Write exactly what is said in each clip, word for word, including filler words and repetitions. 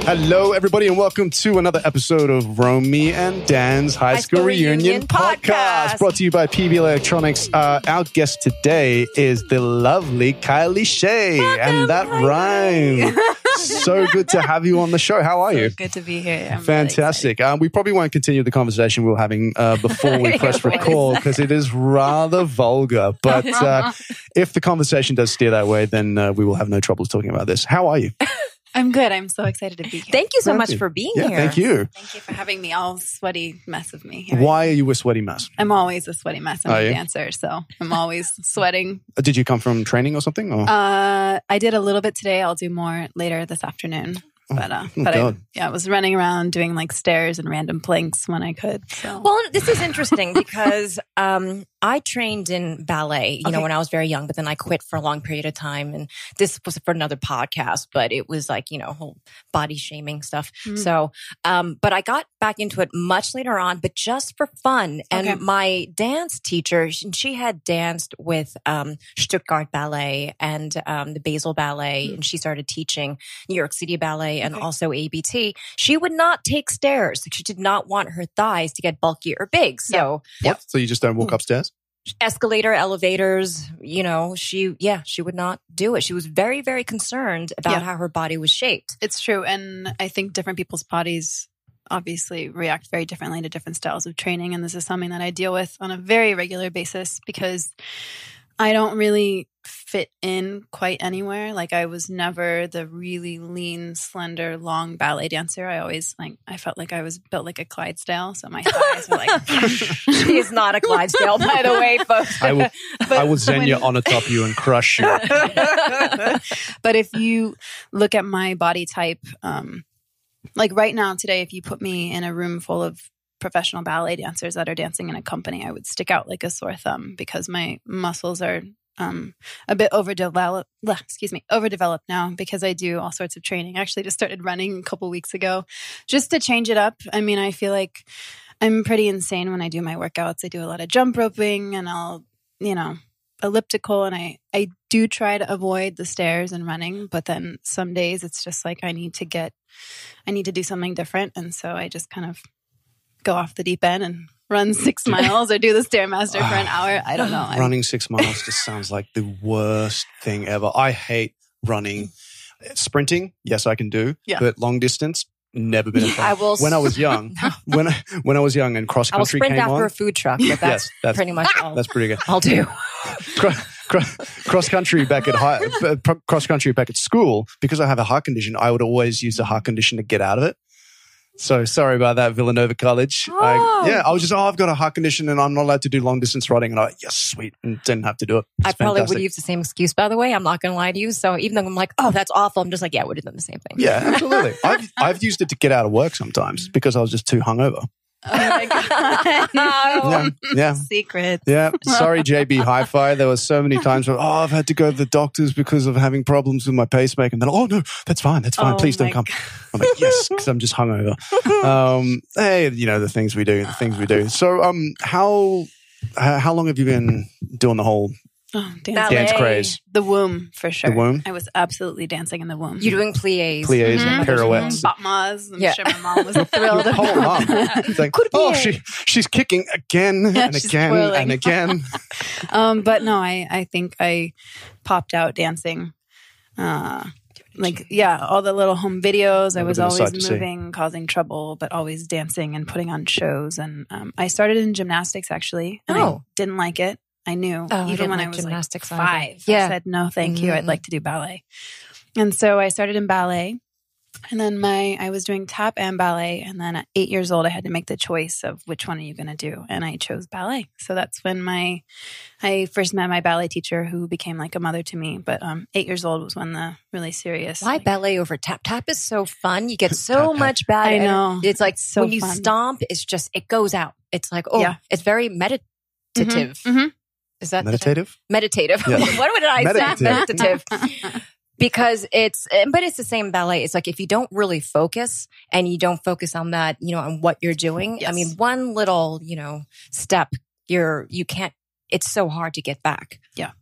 Hello, everybody, and welcome to another episode of Romy and Dan's High, High School, School Reunion, Reunion podcast, podcast, brought to you by P B L Electronics. Uh, our guest today is the lovely Kylie Shea, welcome, and that rhyme. So good to have you on the show. How are so you? Good to be here. I'm Fantastic. Really um, we probably won't continue the conversation we were having uh, before we press record because it is rather vulgar. But uh, if the conversation does steer that way, then uh, we will have no troubles talking about this. How are you? I'm good. I'm so excited to be here. Thank you so much for being yeah, here. Thank you. Thank you for having me. All sweaty mess of me. Here Why are you a sweaty mess? I'm always a sweaty mess. I'm are a you? dancer, so I'm always sweating. Did you come from training or something? Or? Uh, I did a little bit today. I'll do more later this afternoon. But uh, oh, but God. I, yeah, I was running around doing like stairs and random planks when I could. So. Well, this is interesting because um, I trained in ballet, you okay. know, when I was very young, but then I quit for a long period of time. And this was for another podcast, but it was like, you know, whole body shaming stuff. Mm. So, um, but I got back into it much later on, but just for fun. And okay. my dance teacher, she had danced with um, Stuttgart Ballet and um, the Basel Ballet, mm. and she started teaching New York City Ballet and okay. also A B T. She would not take stairs. She did not want her thighs to get bulky or big. So, yeah. What? So you just don't walk upstairs? Escalator, elevators, you know, she, yeah, she would not do it. She was very, very concerned about yeah. how her body was shaped. It's true. And I think different people's bodies obviously react very differently to different styles of training. And this is something that I deal with on a very regular basis because I don't really fit in quite anywhere. Like I was never the really lean, slender, long ballet dancer. I always like, I felt like I was built like a Clydesdale. So my thighs were like, she is not a Clydesdale, by the way, folks. I will, I will Xenia when, on atop you and crush you. But if you look at my body type, um, like right now today, if you put me in a room full of professional ballet dancers that are dancing in a company, I would stick out like a sore thumb because my muscles are um, a bit overdeveloped, excuse me, overdeveloped now because I do all sorts of training. I actually just started running a couple weeks ago just to change it up. I mean, I feel like I'm pretty insane when I do my workouts. I do a lot of jump roping and I'll, you know, elliptical, and I, I do try to avoid the stairs and running, but then some days it's just like I need to get, I need to do something different. And so I just kind of go off the deep end and run six miles or do the Stairmaster for an hour. I don't know. Running six miles just sounds like the worst thing ever. I hate running. Sprinting, yes, I can do. Yeah. But long distance, never been a fan. I will. When I was young, when I, when I was young and cross country came on. I will sprint after a food truck, but that's, yes, that's pretty much all. That's pretty good. I'll do. Cross country back at high, cross country back at school, because I have a heart condition, I would always use the heart condition to get out of it. So sorry about that, Villanova College. Oh. I, yeah, I was just, oh, I've got a heart condition and I'm not allowed to do long distance running. And I, yes, sweet, and didn't have to do it. It's I probably fantastic. would use the same excuse, by the way. I'm not going to lie to you. So even though I'm like, oh, that's awful, I'm just like, yeah, I would have done the same thing. Yeah, absolutely. I've I've used it to get out of work sometimes because I was just too hungover. Oh my God. Yeah, yeah. Secrets. Yeah. Sorry, J B Hi-Fi. There were so many times where, oh, I've had to go to the doctors because of having problems with my pacemaker. And then, oh, no, that's fine. That's fine. Oh Please don't my come. God. I'm like, yes, because I'm just hungover. Um, hey, you know, the things we do, the things we do. So um, how how long have you been doing the whole Oh, dance. dance craze? The womb, for sure. The womb? I was absolutely dancing in the womb. You're doing pliés. Pliés Mhm. and pirouettes. Batmas. I'm Yeah. sure my mom was thrilled. Your poor mom. It's like, oh, she, she's kicking again Yeah, and she's again twirling. and again. um, but no, I, I think I popped out dancing. Uh, like, yeah, all the little home videos. I That was would've been a sight always to see. moving, causing trouble, but always dancing and putting on shows. And um, I started in gymnastics, actually. And I Oh. didn't like it. I knew. Oh, I even didn't when like I was gymnastics like either. five. Yeah. I said, no, thank you. I'd Mhm. like to do ballet. And so I started in ballet. And then my I was doing tap and ballet. And then at eight years old, I had to make the choice of which one are you going to do? And I chose ballet. So that's when my I first met my ballet teacher, who became like a mother to me. But um, eight years old was when the really serious. Why like, ballet over tap? Tap is so fun. You get so Tap, tap. much bad. I ener- know. It's like So when you fun. stomp, it's just, it goes out. It's like, oh, Yeah. it's very meditative. Mhm. Is that the- Meditative? meditative? Yeah. What did I Meditative. say? Meditative. Because it's, but it's the same ballet. It's like if you don't really focus and you don't focus on that, you know, on what you're doing. Yes. I mean, one little, you know, step, you're, you can't, it's so hard to get back. Yeah.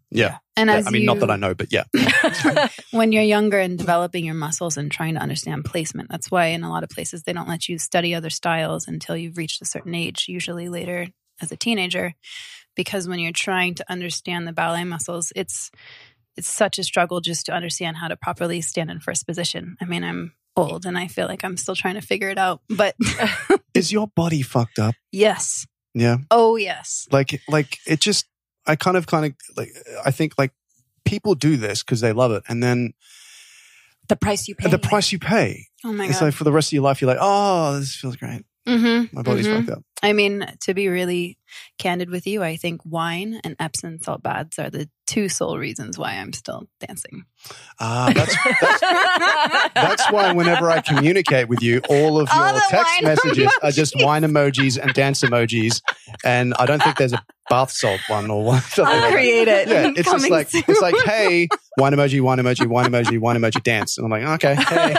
Yeah. And yeah, as I mean, you, not that I know, but yeah. when you're younger and developing your muscles and trying to understand placement, that's why in a lot of places they don't let you study other styles until you've reached a certain age, usually later as a teenager, because when you're trying to understand the ballet muscles, it's it's such a struggle just to understand how to properly stand in first position. I mean, I'm old and I feel like I'm still trying to figure it out, but is your body fucked up? Yes. Yeah. Oh, yes. Like, like it just, I kind of, kind of like, I think like people do this because they love it. And then the price you pay. the price you pay. Oh my God. It's like for the rest of your life, you're like, oh, this feels great. Mm-hmm. My body's mm-hmm. fucked up. I mean, to be really candid with you, I think wine and Epsom salt baths are the two sole reasons why I'm still dancing. Ah, that's that's, that's why whenever I communicate with you, all of your all text messages emojis. Are just wine emojis and dance emojis, and I don't think there's a bath salt one or one. I'll like create that. it. Yeah, it's Coming just like soon. it's like, hey, wine emoji, wine emoji, wine emoji, wine emoji, dance, and I'm like, okay, hey.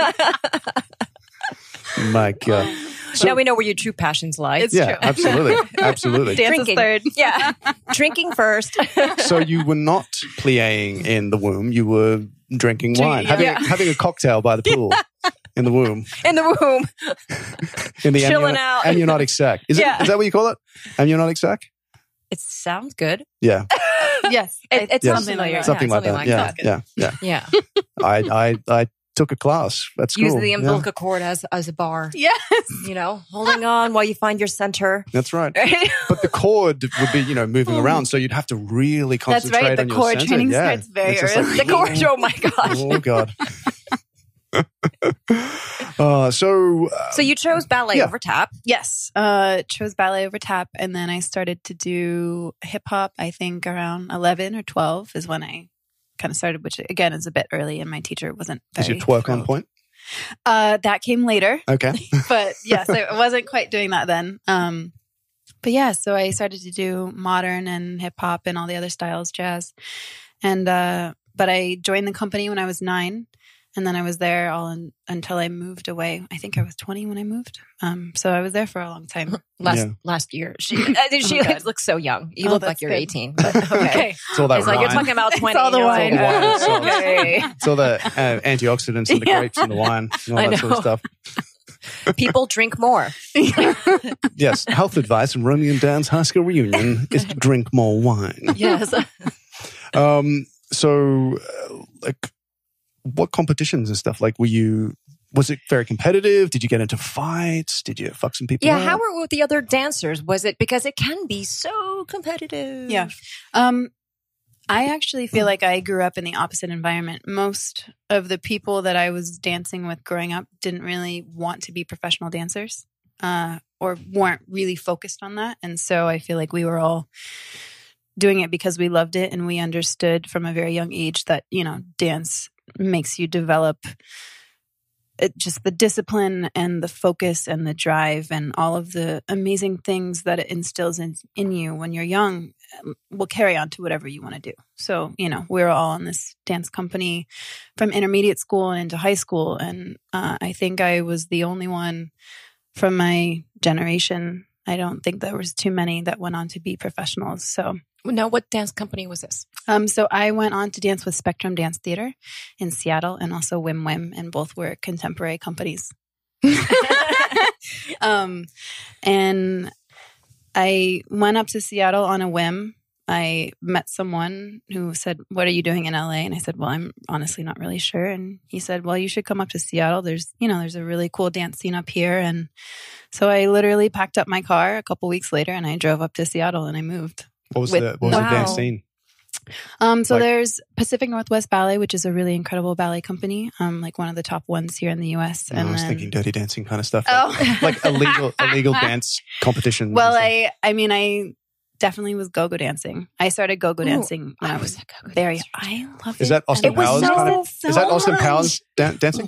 My God. So, now we know where your true passions lie. It's yeah, true. absolutely, absolutely. Dance Drinking. is third. Yeah, drinking first. So you were not playing in the womb; you were drinking wine, Drinking, having yeah. having a cocktail by the pool in the womb, In the womb. in the Chilling amnio- out. amniotic sac. Is Yeah. it? Is that what you call it? Amniotic sac? It sounds good. Yeah, Yes. It, it Yes. sounds familiar. something yeah, like that. Yeah, yeah, yeah. Yeah. I, I, I took a class at school. Use the Yeah. umbilical cord as as a bar. Yes. You know, holding on while you find your center. That's right. Right? But the cord would be, you know, moving around, so you'd have to really That's concentrate right. The on your core center. training yeah. starts very It's just early. like, The cord. Oh my gosh. oh God. uh, so, uh, So you chose ballet Yeah. over tap. Yes. Uh, chose ballet over tap, and then I started to do hip hop. I think around eleven or twelve is when I kind of started, which again is a bit early, and my teacher wasn't is very your twerk on thrilled. point? Uh, that came later, Okay. but yes, I wasn't quite doing that then. Um, but yeah, so I started to do modern and hip hop and all the other styles, jazz, and uh, but I joined the company when I was nine. And then I was there all in, until I moved away. I think I was twenty when I moved. Um, so I was there for a long time. Last Yeah. last year. She uh, she Oh my God. looks so young. You Oh, look that's like you're good. eighteen. But okay. Okay. It's all that It's like you're wine. talking about twenty. all the you're wine. like, All the wine, so- okay. It's all the uh, antioxidants and the Yeah. grapes and the wine and all I that sort of know. stuff. People drink more. Yes, health advice from Romeo and Dan's high school reunion is to drink more wine. Yes. Um, so, uh, like, what competitions and stuff? Like, were you? Was it very competitive? Did you get into fights? Did you fuck some people Yeah, up? how were with the other dancers? Was it because it can be so competitive? Yeah. Um, I actually feel like I grew up in the opposite environment. Most of the people that I was dancing with growing up didn't really want to be professional dancers, uh, or weren't really focused on that. And so I feel like we were all doing it because we loved it and we understood from a very young age that, you know, dance makes you develop it, just the discipline and the focus and the drive and all of the amazing things that it instills in, in you when you're young will carry on to whatever you want to do. So, you know, we were all in this dance company from intermediate school and into high school. And uh, I think I was the only one from my generation. I don't think there was too many that went on to be professionals. So, Now, what dance company was this? um, so I went on to dance with Spectrum Dance Theater in Seattle and also Wim Wim, and both were contemporary companies. um, and I went up to Seattle on a whim. I met someone who said, "What are you doing in L A?" And I said, "Well, I'm honestly not really sure." And he said, "Well, you should come up to Seattle. There's, you know, there's a really cool dance scene up here." And so I literally packed up my car a couple weeks later and I drove up to Seattle and I moved. What was with- the what was Wow. the dance scene? Um, so Like- there's Pacific Northwest Ballet, which is a really incredible ballet company, um, like one of the top ones here in the U S. No, And I was then, thinking Dirty Dancing kind of stuff. oh, Like illegal illegal dance competitions. Well, and stuff. I, I mean, I definitely was go-go dancing. I started go-go Ooh, dancing when I was very. I love it. Is that Austin And it was Powers so- kind of? so Is that Austin much. Powers dan- dancing?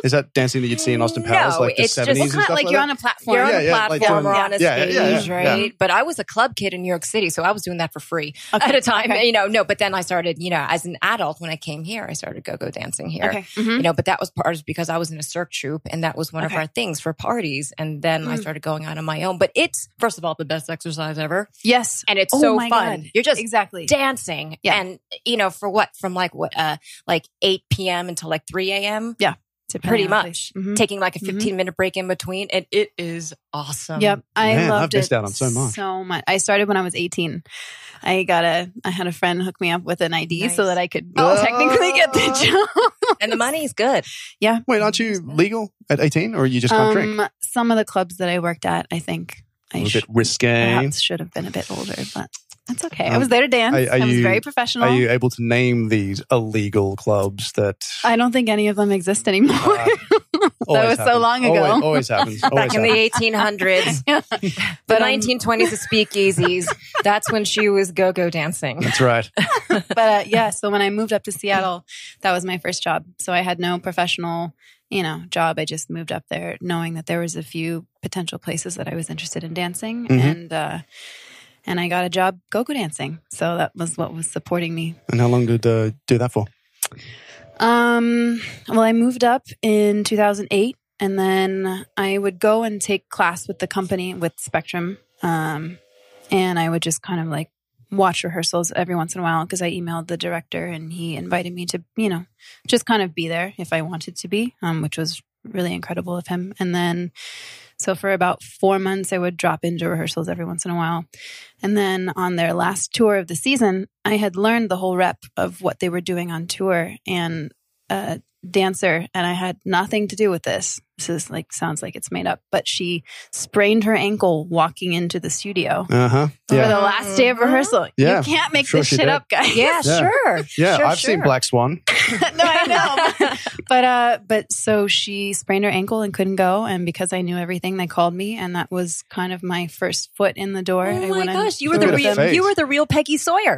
Is that dancing that you'd see in Austin Powers, No, like the it's just- seventies Well, and kind stuff of like like you're that? on a platform. You're on Yeah, a yeah, like platform doing- or on a yeah, yeah, yeah, stage, yeah, right? yeah. But I was a club kid in New York City, so I was doing that for free Okay, at a time. okay. You know, no, but then I started, you know, as an adult when I came here, I started go-go dancing here. Okay. Mhm. You know, but that was part of because I was in a cirque troupe and that was one Okay. of our things for parties. And then I Mm. started going out on my own. But it's, first of all, the best exercise ever. Yes. And it's Oh so my fun. God. You're just Exactly. dancing. Yeah. And, you know, for what? From like what, uh, like eight p.m. until like three a.m. Depending Pretty on the much. place. Mhm. Taking like a Mhm. fifteen minute break in between. And it is awesome. Yep, I Man, I've loved missed it out on so much. So much. I started when I was eighteen. I got a. I had a friend hook me up with an I D Nice. so that I could Oh. technically get the job. And the money is good. Yeah. Wait, aren't you legal at eighteen, or are you just can't drink? Um, some of the clubs that I worked at, I think A I little sh- bit risque. perhaps should have been a bit older, but that's okay. I Um, was there to dance. are- are I was you- very professional. Are you able to name these illegal clubs that? I don't think any of them exist anymore. Uh, always was so happens. long ago. Always, always happens. Always Back in the happens. eighteen hundreds, the But, um, nineteen twenties, the speakeasies. That's when she was go-go dancing. That's right. but uh, yeah, so when I moved up to Seattle, that was my first job. So I had no professional, you know, job. I just moved up there knowing that there was a few potential places that I was interested in dancing, Mhm. and uh, and I got a job go-go dancing. So that was what was supporting me. And how long did uh, do that for? Um, well, I moved up in two thousand eight, and then I would go and take class with the company with Spectrum. Um, and I would just kind of like watch rehearsals every once in a while because I emailed the director and he invited me to, you know, just kind of be there if I wanted to be, um, which was really incredible of him. And then, so for about four months, I would drop into rehearsals every once in a while. And then on their last tour of the season, I had learned the whole rep of what they were doing on tour and a dancer, and I had nothing to do with this. This is like, sounds like it's made up, but she sprained her ankle walking into the studio Uh huh. for Yeah. the last day of rehearsal. Yeah, You can't make sure this she shit did. up, guys. Yeah, Yeah. sure. Yeah, Sure, I've seen sure. Black Swan. no, I know. but uh but so she sprained her ankle and couldn't go, and because I knew everything, they called me, and that was kind of my first foot in the door. Oh I my went in gosh, you were Look the at her real face. you were the real Peggy Sawyer.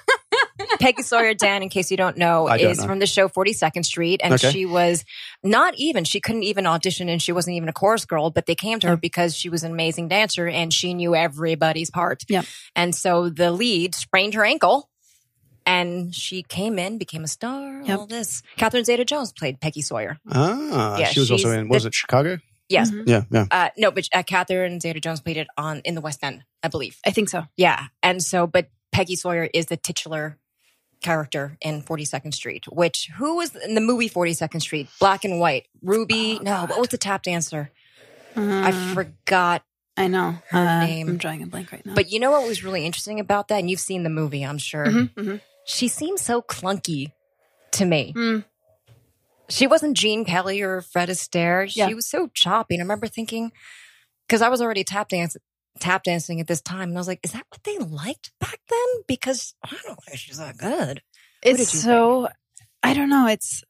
Peggy Sawyer, Dan, in case you don't know, I don't is know. from the show forty-second Street. And Okay. she was not even, she couldn't even audition and she wasn't even a chorus girl, but they came to her because she was an amazing dancer and she knew everybody's part. Yep. And so the lead sprained her ankle and she came in, became a star, Yep. all this. Catherine Zeta-Jones played Peggy Sawyer. Ah, Yeah, she was also she's in. Was the- it Chicago? Yes. Mhm. Yeah, yeah. Uh, no, but uh, Catherine Zeta-Jones played it on in the West End, I believe. I think so. Yeah. And so, but Peggy Sawyer is the titular character in forty-second Street, which who was in the movie forty-second Street? Black and white. Ruby. Oh, no, God. what was the tap dancer? Uh, I forgot. I know. her Uh, name. I'm drawing a blank right now. But you know what was really interesting about that? And you've seen the movie, I'm sure. Mhm, mhm. She seemed so clunky to me. Mm. She wasn't Gene Kelly or Fred Astaire. She Yeah. was so choppy. And I remember thinking, because I was already tap dancing. tap dancing at this time. And I was like, is that what they liked back then? Because I don't think she's that good. It's did you so, I don't know. It's,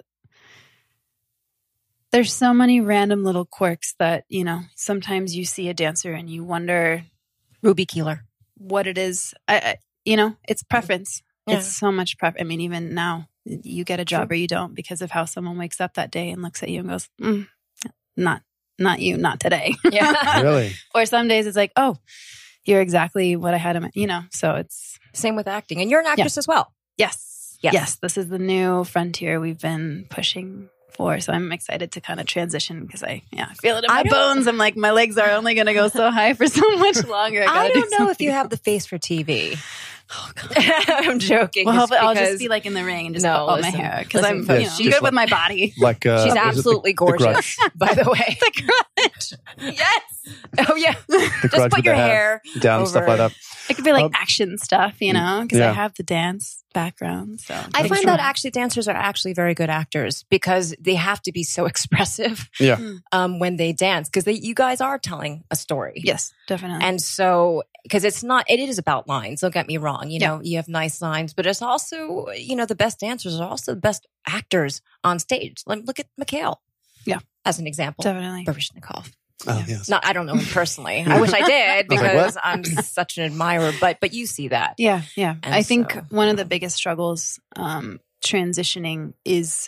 there's so many random little quirks that, you know, sometimes you see a dancer and you wonder Ruby Keeler. what it is. I, I you know, it's preference. Yeah. It's so much pref. I mean, even now, you get a job or you don't because of how someone wakes up that day and looks at you and goes, mm, not, not you, not today. Yeah. Really? Or some days it's like, oh, you're exactly what I had in my, you know, so it's, Same with acting. And you're an actress as well. yes, Yes. yes, this is the new frontier we've been pushing for. So I'm excited to kind of transition because I, yeah, I feel it in I my don't- bones. I'm like, my legs are only going to go so high for so much longer. I, gotta do don't know if something you have the face for T V. Oh, God. I'm joking. Well, It's I'll just because- be like in the ring and just No, cut all listen, my hair because listen, I'm folks, you know, she's good like- with my body. Like uh, She's is it the- absolutely the gorgeous, Grudge? by the way. The grudge. Yes. Oh, yeah. The Just Grudge put with your the hair down, stuff like over- that. It could be like Um, action stuff, you know, because yeah. I have the dance background. So I I'm find sure. that actually dancers are actually very good actors because they have to be so expressive Yeah. um, when they dance because you guys are telling a story. Yes, definitely. And so, because it's not, it is about lines. Don't get me wrong. You Yeah. know, you have nice lines, but it's also, you know, the best dancers are also the best actors on stage. Like, look at Mikhail. Yeah. As an example. definitely. Baryshnikov. Oh, yes. Not, I don't know him personally. I wish I did I was like, because what? I'm such an admirer, but, but you see that. Yeah, yeah. And I think so, one of yeah. the biggest struggles um, transitioning is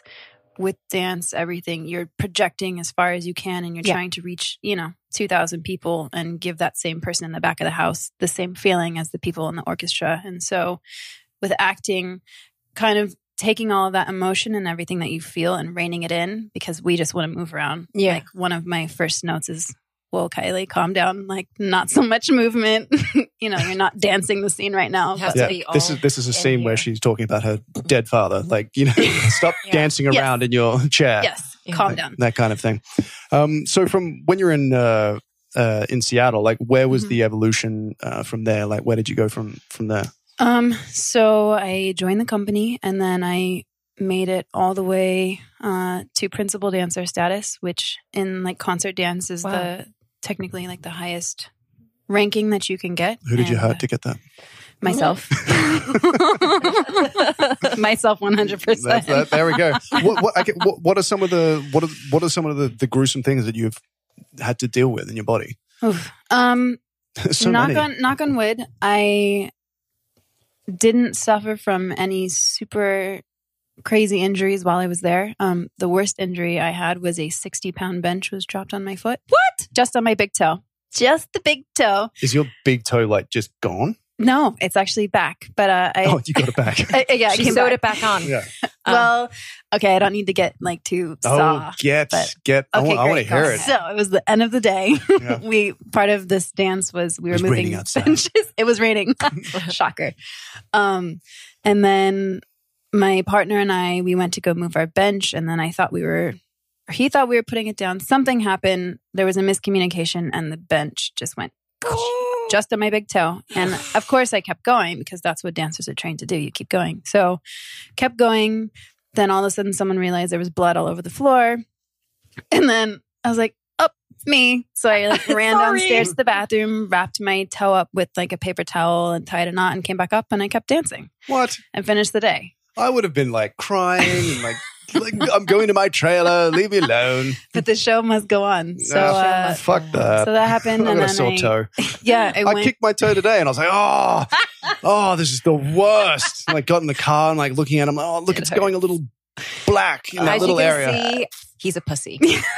with dance, everything, you're projecting as far as you can and you're Yeah. trying to reach, you know, two thousand people and give that same person in the back of the house the same feeling as the people in the orchestra. And so with acting, kind of taking all of that emotion and everything that you feel and reining it in, because we just want to move around. Yeah. Like one of my first notes is, "Whoa, Kylie, calm down. Like not so much movement. You know, you're not dancing the scene right now." It has But to Yeah, be all this is this is a in scene where here. she's talking about her dead father. Like, you know, stop Yeah. dancing Yes. around in your chair. yes, Yeah. calm Like, down. that kind of thing. Um, so from when you're in uh, uh, in Seattle, like where was Mhm. the evolution uh, from there? Like where did you go from from there? Um, so I joined the company and then I made it all the way uh, to principal dancer status, which in like concert dance is Wow. the technically like the highest ranking that you can get. Who did you And, hurt to get that? Myself. Myself one hundred That's, percent. that, there we go. What, what, I get, what, what are some of the what are what are some of the, the gruesome things that you've had to deal with in your body? Um, so knock many. on knock on wood, I didn't suffer from any super crazy injuries while I was there. Um, the worst injury I had was a sixty pound bench was dropped on my foot. What? Just on my big toe. Just the big toe. Is your big toe like just gone? No, it's actually back. But uh, I, Oh, you got it back. I- yeah, I She came sewed back. it back on. Yeah. Um, Well, okay, I don't need to get like too saw. Oh, get but- get. I, Okay, want, I want to great, hear go it. ahead. So it was the end of the day. Yeah. we part of this dance was we It were was moving raining outside. benches. It was raining. Shocker. Um, and then my partner and I we went to go move our bench, and then I thought we were. He thought we were putting it down. Something happened. There was a miscommunication, and the bench just went just on my big toe. And of course, I kept going because that's what dancers are trained to do. You keep going. So, kept going. Then all of a sudden, someone realized there was blood all over the floor. And then I was like, oh, it's me. So I like ran Sorry. downstairs to the bathroom, wrapped my toe up with like a paper towel and tied a knot and came back up and I kept dancing What? and finished the day. I would have been like crying and like, like I'm going to my trailer. Leave me alone. But the show must go on. So, Ah, uh, fuck that. so that happened. I And got a then sore I, toe. yeah, I, I went. kicked my toe today and I was like, oh, oh, this is the worst. And I got in the car and like looking at him, oh, look, It it's hurts. going a little black in that As little you can area. see, he's a pussy.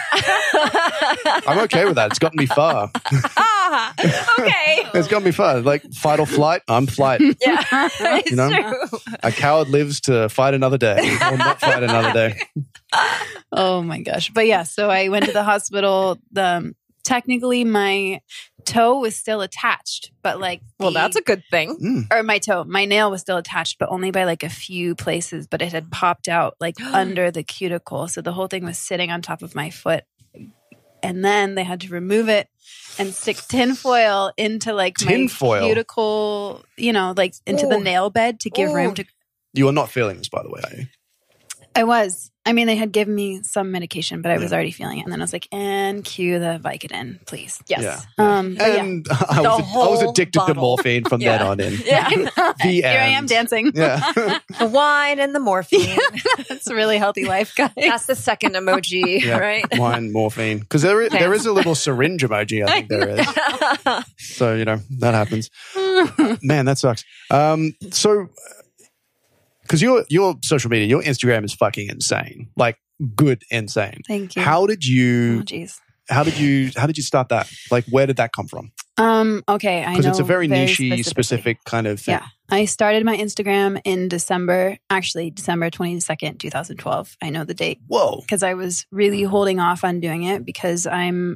I'm okay with that. It's gotten me far. ah, okay. It's gotten me far. Like fight or flight, I'm flight. Yeah, it's You know? true. A coward lives to fight another day or not fight another day. Oh my gosh. But yeah, so I went to the hospital. The, um, technically, my toe was still attached, but like, Well, the- that's a good thing. Mm. or my toe, my nail was still attached, but only by like a few places, but it had popped out like under the cuticle. So the whole thing was sitting on top of my foot. And then they had to remove it and stick tinfoil into like Tinfoil? my cuticle, you know, like into the Ooh. nail bed to give Ooh. room to. You are not feeling this, by the way, are you? I was. I mean, they had given me some medication, but I was Yeah. already feeling it. And then I was like, and cue the Vicodin, please. Yes. Yeah. Um, but yeah. And I, was, The I was whole addicted to bottle. morphine from then Yeah. on in. Yeah. The Here I am end. dancing. Yeah. The wine and the morphine. It's a really healthy life, guys. That's the second emoji, Yeah. right? Wine, morphine. Because there, is- there is a little syringe emoji, I think there is. So, you know, that happens. Man, that sucks. Um, so, because your, your social media, your Instagram is fucking insane. Like, good insane. Thank you. How did Oh, you, jeez. how did you, how did you start that? Like, where did that come from? Um, okay. I know. Because it's a very, niche specifically. specific kind of thing. Yeah. I started my Instagram in December, actually, December twenty-second, twenty twelve. I know the date Whoa. because I was really holding off on doing it because I'm,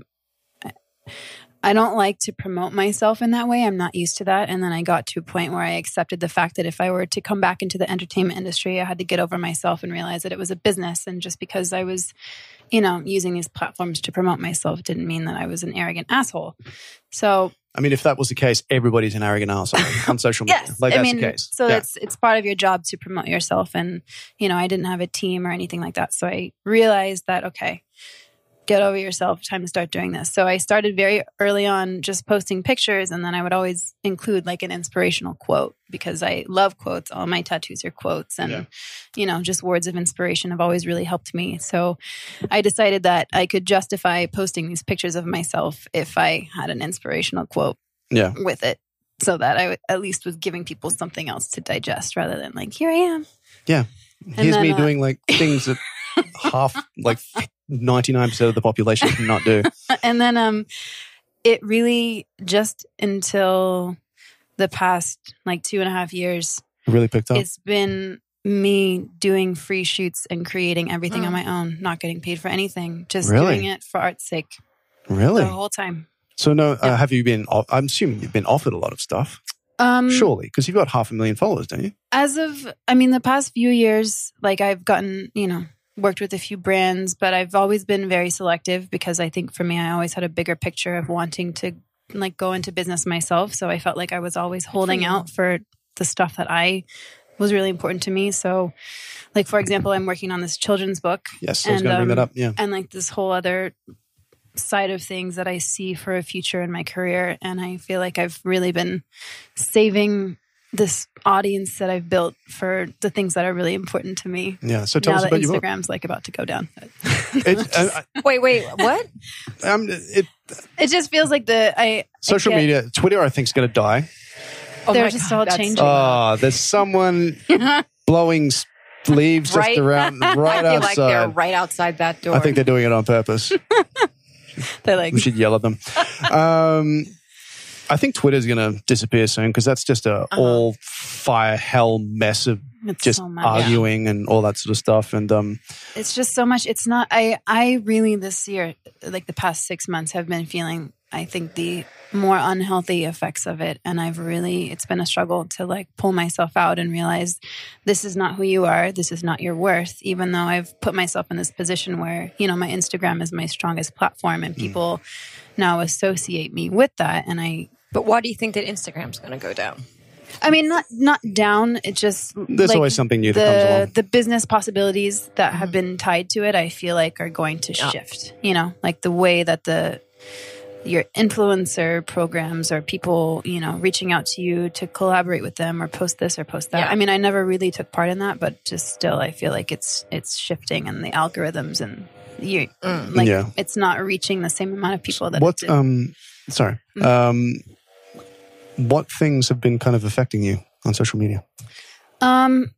I don't like to promote myself in that way. I'm not used to that. And then I got to a point where I accepted the fact that if I were to come back into the entertainment industry, I had to get over myself and realize that it was a business. And just because I was, you know, using these platforms to promote myself didn't mean that I was an arrogant asshole. So I mean, if that was the case, everybody's an arrogant asshole on social media. yes, Like, I that's mean, the case. so Yeah. it's it's part of your job to promote yourself, and you know, I didn't have a team or anything like that, so I realized that okay, get over yourself, time to start doing this. So I started very early on, just posting pictures, and then I would always include like an inspirational quote because I love quotes. All my tattoos are quotes, and Yeah. you know, just words of inspiration have always really helped me. So I decided that I could justify posting these pictures of myself if I had an inspirational quote Yeah. with it so that I at least was giving people something else to digest rather than like, here I am. Yeah. And Here's then, me uh, doing like things that half, like ninety-nine percent of the population cannot do. And then um, it really just until the past like two and a half years, It really picked up. it's been me doing free shoots and creating everything Mm. on my own, not getting paid for anything, just Really? doing it for art's sake Really? the whole time. So no, uh, Yeah. have you been, I'm assuming you've been offered a lot of stuff. Um, Surely, because you've got half a million followers, don't you? As of, I mean, the past few years, like I've gotten, you know, worked with a few brands, but I've always been very selective because I think for me, I always had a bigger picture of wanting to like go into business myself. So I felt like I was always holding you. out for the stuff that I was really important to me. So like, for example, I'm working on this children's book. Yes, I was And, going to bring that um, up. Yeah. And like this whole other side of things that I see for a future in my career. And I feel like I've really been saving this audience that I've built for the things that are really important to me. Yeah. So tell Now us that about your book. Instagram's like about to go down. It, uh, Wait, wait, what? um, it, It just feels like the, I, social I get- media, Twitter, I think, is going to die. Oh They're my just God, all that's- changing. Oh, there's someone blowing s- leaves Right. just around right I feel like they're outside. right outside that door. I think they're doing it on purpose. They're like, We should yell at them. Um, I think Twitter's going to disappear soon because that's just a Uh-huh. all fire hell mess of it's just so much. arguing and all that sort of stuff. And um, It's just so much. It's not, I, I really this year, like the past six months have been feeling, I think the more unhealthy effects of it. And I've really, it's been a struggle to like pull myself out and realize this is not who you are. This is not your worth, even though I've put myself in this position where, you know, my Instagram is my strongest platform and people now associate me with that. And I, But why do you think that Instagram's going to go down? I mean, not, not down. It just, there's like, always something new that comes the along. the business possibilities that have been tied to it, I feel like are going to Yeah. shift. You know, like the way that the your influencer programs or people, you know, reaching out to you to collaborate with them or post this or post that. Yeah. I mean, I never really took part in that, but just still, I feel like it's it's shifting and the algorithms and you like Yeah. it's not reaching the same amount of people that What, it did. um, sorry. Um, what things have been kind of affecting you on social media? Um,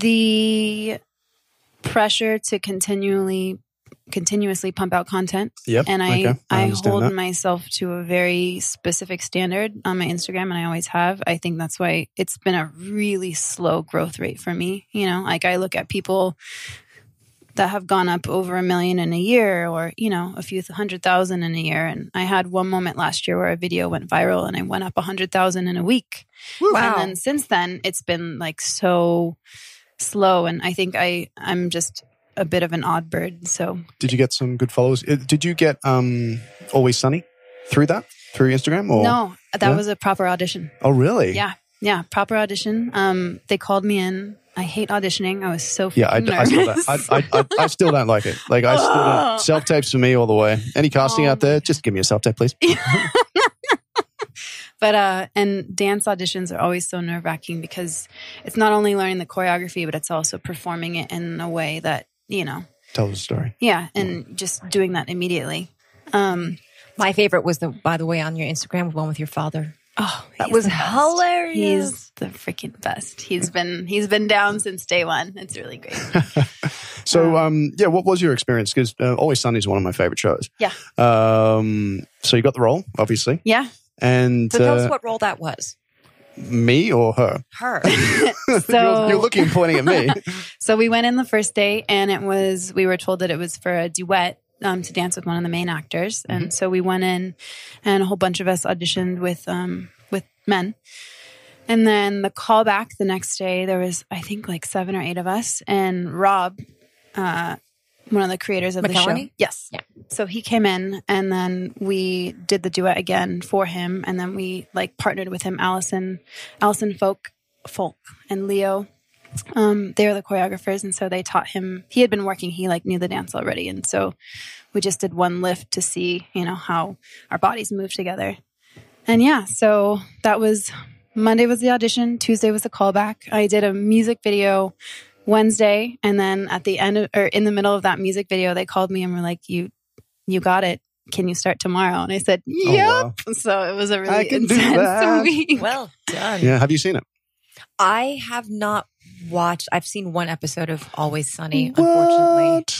the pressure to continually, continuously pump out content. Yep. And I, okay. I, I, understand hold that. myself to a very specific standard on my Instagram, and I always have. I think that's why it's been a really slow growth rate for me. You know, like I look at people that have gone up over a million in a year or, you know, a few hundred thousand in a year. And I had one moment last year where a video went viral and I went up a hundred thousand in a week. Wow. And then since then, it's been like so slow. And I think I, I'm just a bit of an odd bird. So Did you get some good followers? Uh, Did you get um, Always Sunny through that? Through Instagram? Or? no, that Yeah? was a proper audition. Oh, really? Yeah. Yeah. Proper audition. Um, they called me in. I hate auditioning. I was so Yeah, I, freaking I still nervous. don't. I, I, I, I still don't like it. Like I still don't. Self tapes for me all the way. Any casting Oh out there, just give me a self tape, please. But, uh, and dance auditions are always so nerve wracking because it's not only learning the choreography, but it's also performing it in a way that, you know, Tell us a story. yeah. And just doing that immediately. Um, My favorite was the, by the way, on your Instagram, one with your father. oh, That he's was the best. hilarious. He's the freaking best. He's been, he's been down since day one. It's really great. So, um, yeah, what was your experience? Because uh, Always Sunny is one of my favorite shows. Yeah. Um, so you got the role, obviously, Yeah. and So tell uh, us what role that was. me or her? Her. So, you're, you're looking and pointing at me. so we went in the first day and it was, we were told that it was for a duet. Um, to dance with one of the main actors. And Mm-hmm. so we went in and a whole bunch of us auditioned with, um, with men. And then the callback the next day, there was, I think like seven or eight of us and Rob, uh, one of the creators of the show. McElhenney? Yes. Yeah. So he came in and then we did the duet again for him. And then we like partnered with him, Allison, Allison Folk, Folk and Leo. Um, they were the choreographers. And so they taught him, he had been working, he like knew the dance already. And so we just did one lift to see, you know, how our bodies move together. And yeah, so that was, Monday was the audition. Tuesday was the callback. I did a music video Wednesday. And then at the end of, or in the middle of that music video, they called me and were like, you, you got it. Can you start tomorrow? And I said, yep. wow. So it was a I really can do intense that. week. Well done. Yeah, have you seen it? I have not watched, I've seen one episode of Always Sunny, unfortunately. What?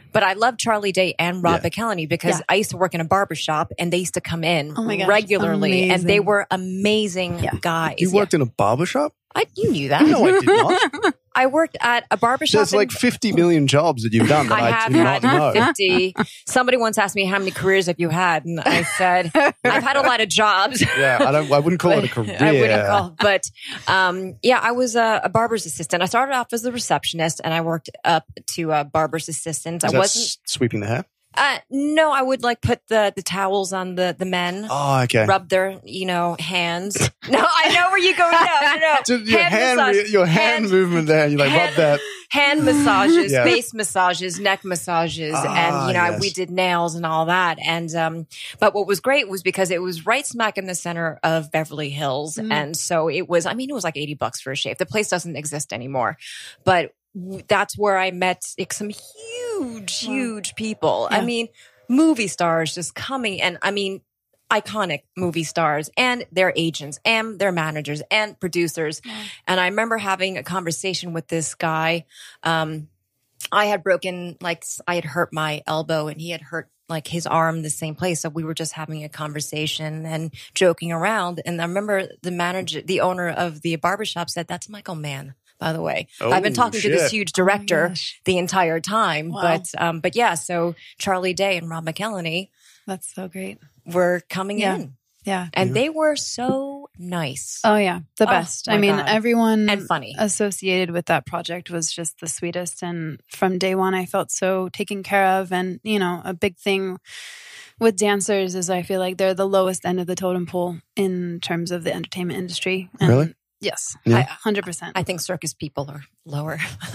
But I love Charlie Day and Rob Yeah. McElhenney because Yeah. I used to work in a barbershop and they used to come in Oh my gosh, regularly. And they amazing. were amazing Yeah. guys. You worked in a barbershop? I, you knew that. No, I did not. I worked at a barbershop. There's like in- fifty million jobs that you've done that I I, have do not had know. fifty. Somebody once asked me how many careers have you had, and I said I've had a lot of jobs. Yeah, I don't. I wouldn't call it a career. I wouldn't call, but um, yeah, I was a, a barber's assistant. I started off as a receptionist, and I worked up to a barber's assistant. Is I that wasn't. s- sweeping the hair? Uh, no, I would like put the the towels on the the men. Oh, okay. Rub their, you know, hands. No, I know where you go. No, no, no. Just your hand, massage. re- your hand, movement there. You like rub hand- that. Hand massages, Yeah. face massages, neck massages, Ah, and you know yes. we did nails and all that. And um, but what was great was because it was right smack in the center of Beverly Hills, Mm. and so it was. I mean, it was like eighty bucks for a shave. The place doesn't exist anymore, but w- that's where I met like, some huge, Wow. huge people. I Yeah. mean, movie stars just coming, and I mean. Iconic movie stars and their agents and their managers and producers. Wow. And I remember having a conversation with this guy. Um, I had broken, like, I had hurt my elbow and he had hurt like his arm the same place. So we were just having a conversation and joking around. And I remember the manager, the owner of the barbershop said, "That's Michael Mann, by the way." Oh, I've been talking to this shit. huge Oh my director gosh. the entire time. Wow. But, um, but yeah, so Charlie Day and Rob McElhenney That's so great. were coming Yeah. in Yeah. and Yeah. they were so nice Oh yeah, the Oh, best. I my mean, God. everyone and funny. associated with that project was just the sweetest, and from day one I felt so taken care of. And you know, a big thing with dancers is I feel like they're the lowest end of the totem pole in terms of the entertainment industry. And Really? Yes, Yeah. I one hundred percent. I think circus people are lower.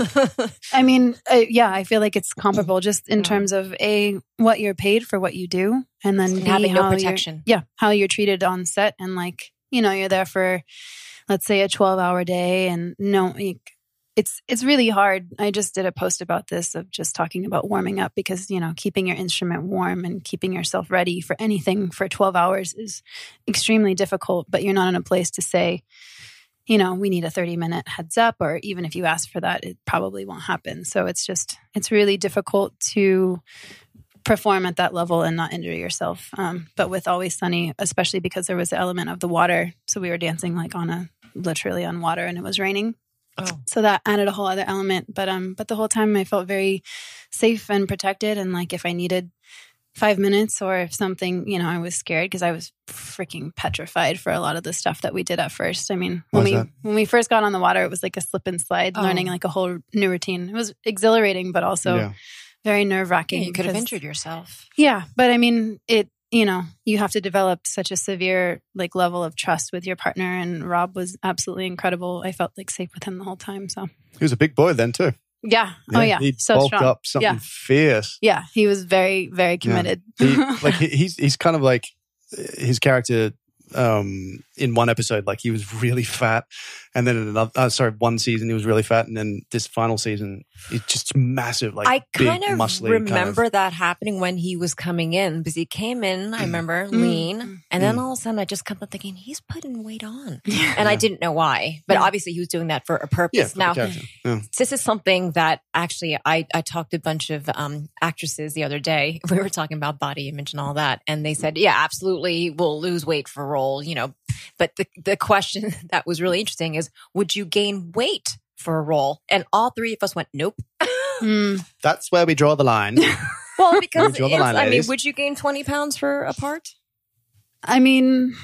I mean, uh, yeah, I feel like it's comparable just in Yeah. terms of a what you're paid for what you do, and then And B, having no how you're- protection. Yeah, how you're treated on set, and like you know, you're there for let's say a twelve hour day, and no, like, it's it's really hard. I just did a post about this of just talking about warming up because you know keeping your instrument warm and keeping yourself ready for anything for twelve hours is extremely difficult. But you're not in a place to say, you know, we need a thirty minute heads up, or even if you ask for that, it probably won't happen. So it's just, it's really difficult to perform at that level and not injure yourself. Um, but with Always Sunny, especially because there was the element of the water. So we were dancing like on a, literally on water, and it was raining. Oh. So that added a whole other element. But, um, but the whole time I felt very safe and protected. And like, if I needed five minutes or if something, you know, I was scared because I was freaking petrified for a lot of the stuff that we did at first. I mean, when Why's we that? when we first got on the water, it was like a slip and slide, Oh. learning like a whole new routine. It was exhilarating, but also Yeah. very nerve wracking. You could have injured yourself. Yeah, but I mean, it. You know, you have to develop such a severe like level of trust with your partner, and Rob was absolutely incredible. I felt like safe with him the whole time. So He was a big boy then too. yeah, oh yeah, He so bulked strong. up something Yeah. fierce. Yeah, he was very, very committed. He, like he, he's he's kind of like his character um in one episode, like he was really fat, and then in another uh, sorry one season he was really fat, and then this final season he's just massive, like I big, kind of muscly remember kind of, that happening when he was coming in because he came in, I remember, Mm. lean. And then Mm. all of a sudden I just kept on thinking, he's putting weight on. Yeah. And I Yeah. didn't know why. But Yeah. obviously he was doing that for a purpose. yeah, for the now, character. Yeah. this is something that actually I, I talked to a bunch of um, actresses the other day. We were talking about body image and all that. And they said, yeah, absolutely, we'll lose weight for a role, you know. But the, the question that was really interesting is, would you gain weight for a role? And all three of us went, nope. Mm. That's where we draw the line. Well, because draw the it's, line, I mean, ladies. would you gain twenty pounds for a part? I mean,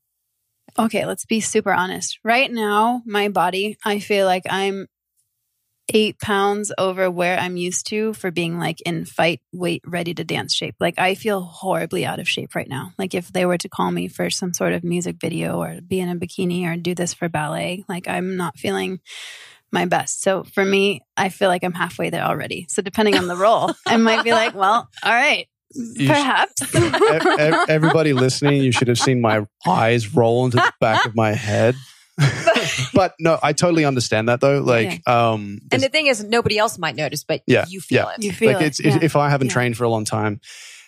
okay, let's be super honest. Right now, my body, I feel like I'm eight pounds over where I'm used to for being like in fight, weight, ready to dance shape. Like I feel horribly out of shape right now. Like if they were to call me for some sort of music video or be in a bikini or do this for ballet, like I'm not feeling my best. So for me, I feel like I'm halfway there already. So depending on the role, I might be like, well, all right, You perhaps. E- e- Everybody listening, you should have seen my eyes roll into the back of my head. But no, I totally understand that though. Like, um, And the thing is, nobody else might notice, but Yeah, you feel yeah. it. You feel like it. it's yeah. if I haven't Yeah. trained for a long time,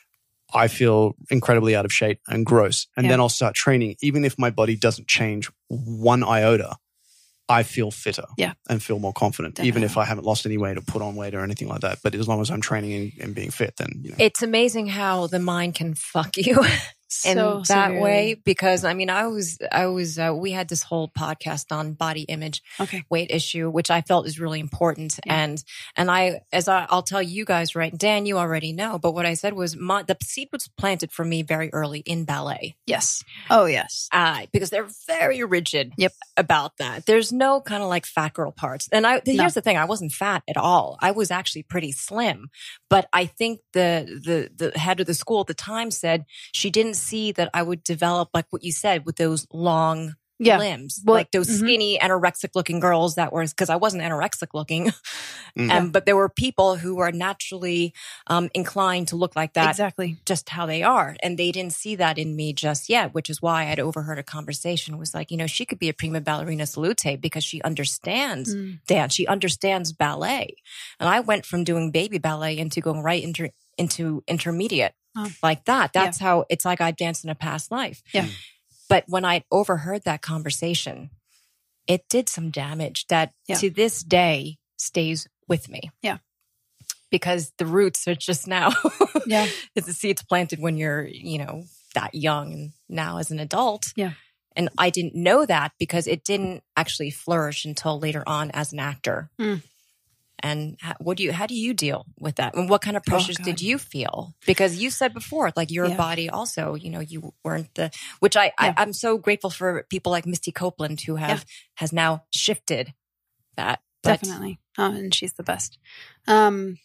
I feel incredibly out of shape and gross. And Yeah. then I'll start training, even if my body doesn't change one iota. I feel fitter yeah. and feel more confident, Definitely. even if I haven't lost any weight or put on weight or anything like that. But as long as I'm training and, and being fit, then, you know. It's amazing how the mind can fuck you in So that severely. way. Because I mean, I was, I was, uh, we had this whole podcast on body image, Okay. weight issue, which I felt is really important. Yeah. And, and I, as I, I'll tell you guys, right, Dan, you already know, but what I said was my, the seed was planted for me very early in ballet. Yes. Oh, yes. Uh, because they're very rigid Yep. about that. There's no kind of like fat girl parts. And I, here's No. the thing. I wasn't fat at all. I was actually pretty slim, but I think the, the, the head of the school at the time said she didn't see that I would develop like what you said with those long Yeah. limbs, Well, like those mhm. skinny anorexic looking girls that were, cause I wasn't anorexic looking. Mm. Um, but there were people who were naturally, um, inclined to look like that Exactly. just how they are. And they didn't see that in me just yet, which is why I'd overheard a conversation. It was like, you know, she could be a prima ballerina salute because she understands Mm. dance. She understands ballet. And I went from doing baby ballet into going right into, into intermediate Oh. like that. That's how it's like I danced in a past life. Yeah. But when I overheard that conversation, it did some damage that Yeah. to this day stays with me. Yeah. Because the roots are just now, Yeah. it's the seeds planted when you're, you know, that young and now as an adult. Yeah. And I didn't know that because it didn't actually flourish until later on as an actor. Mm. And how, what do you, how do you deal with that? And what kind of pressures God. did you feel? Because you said before, like your Yeah. body also, you know, you weren't the, which I, Yeah. I I'm so grateful for people like Misty Copeland who have, has now shifted that. But Definitely. Oh, and she's the best. Um,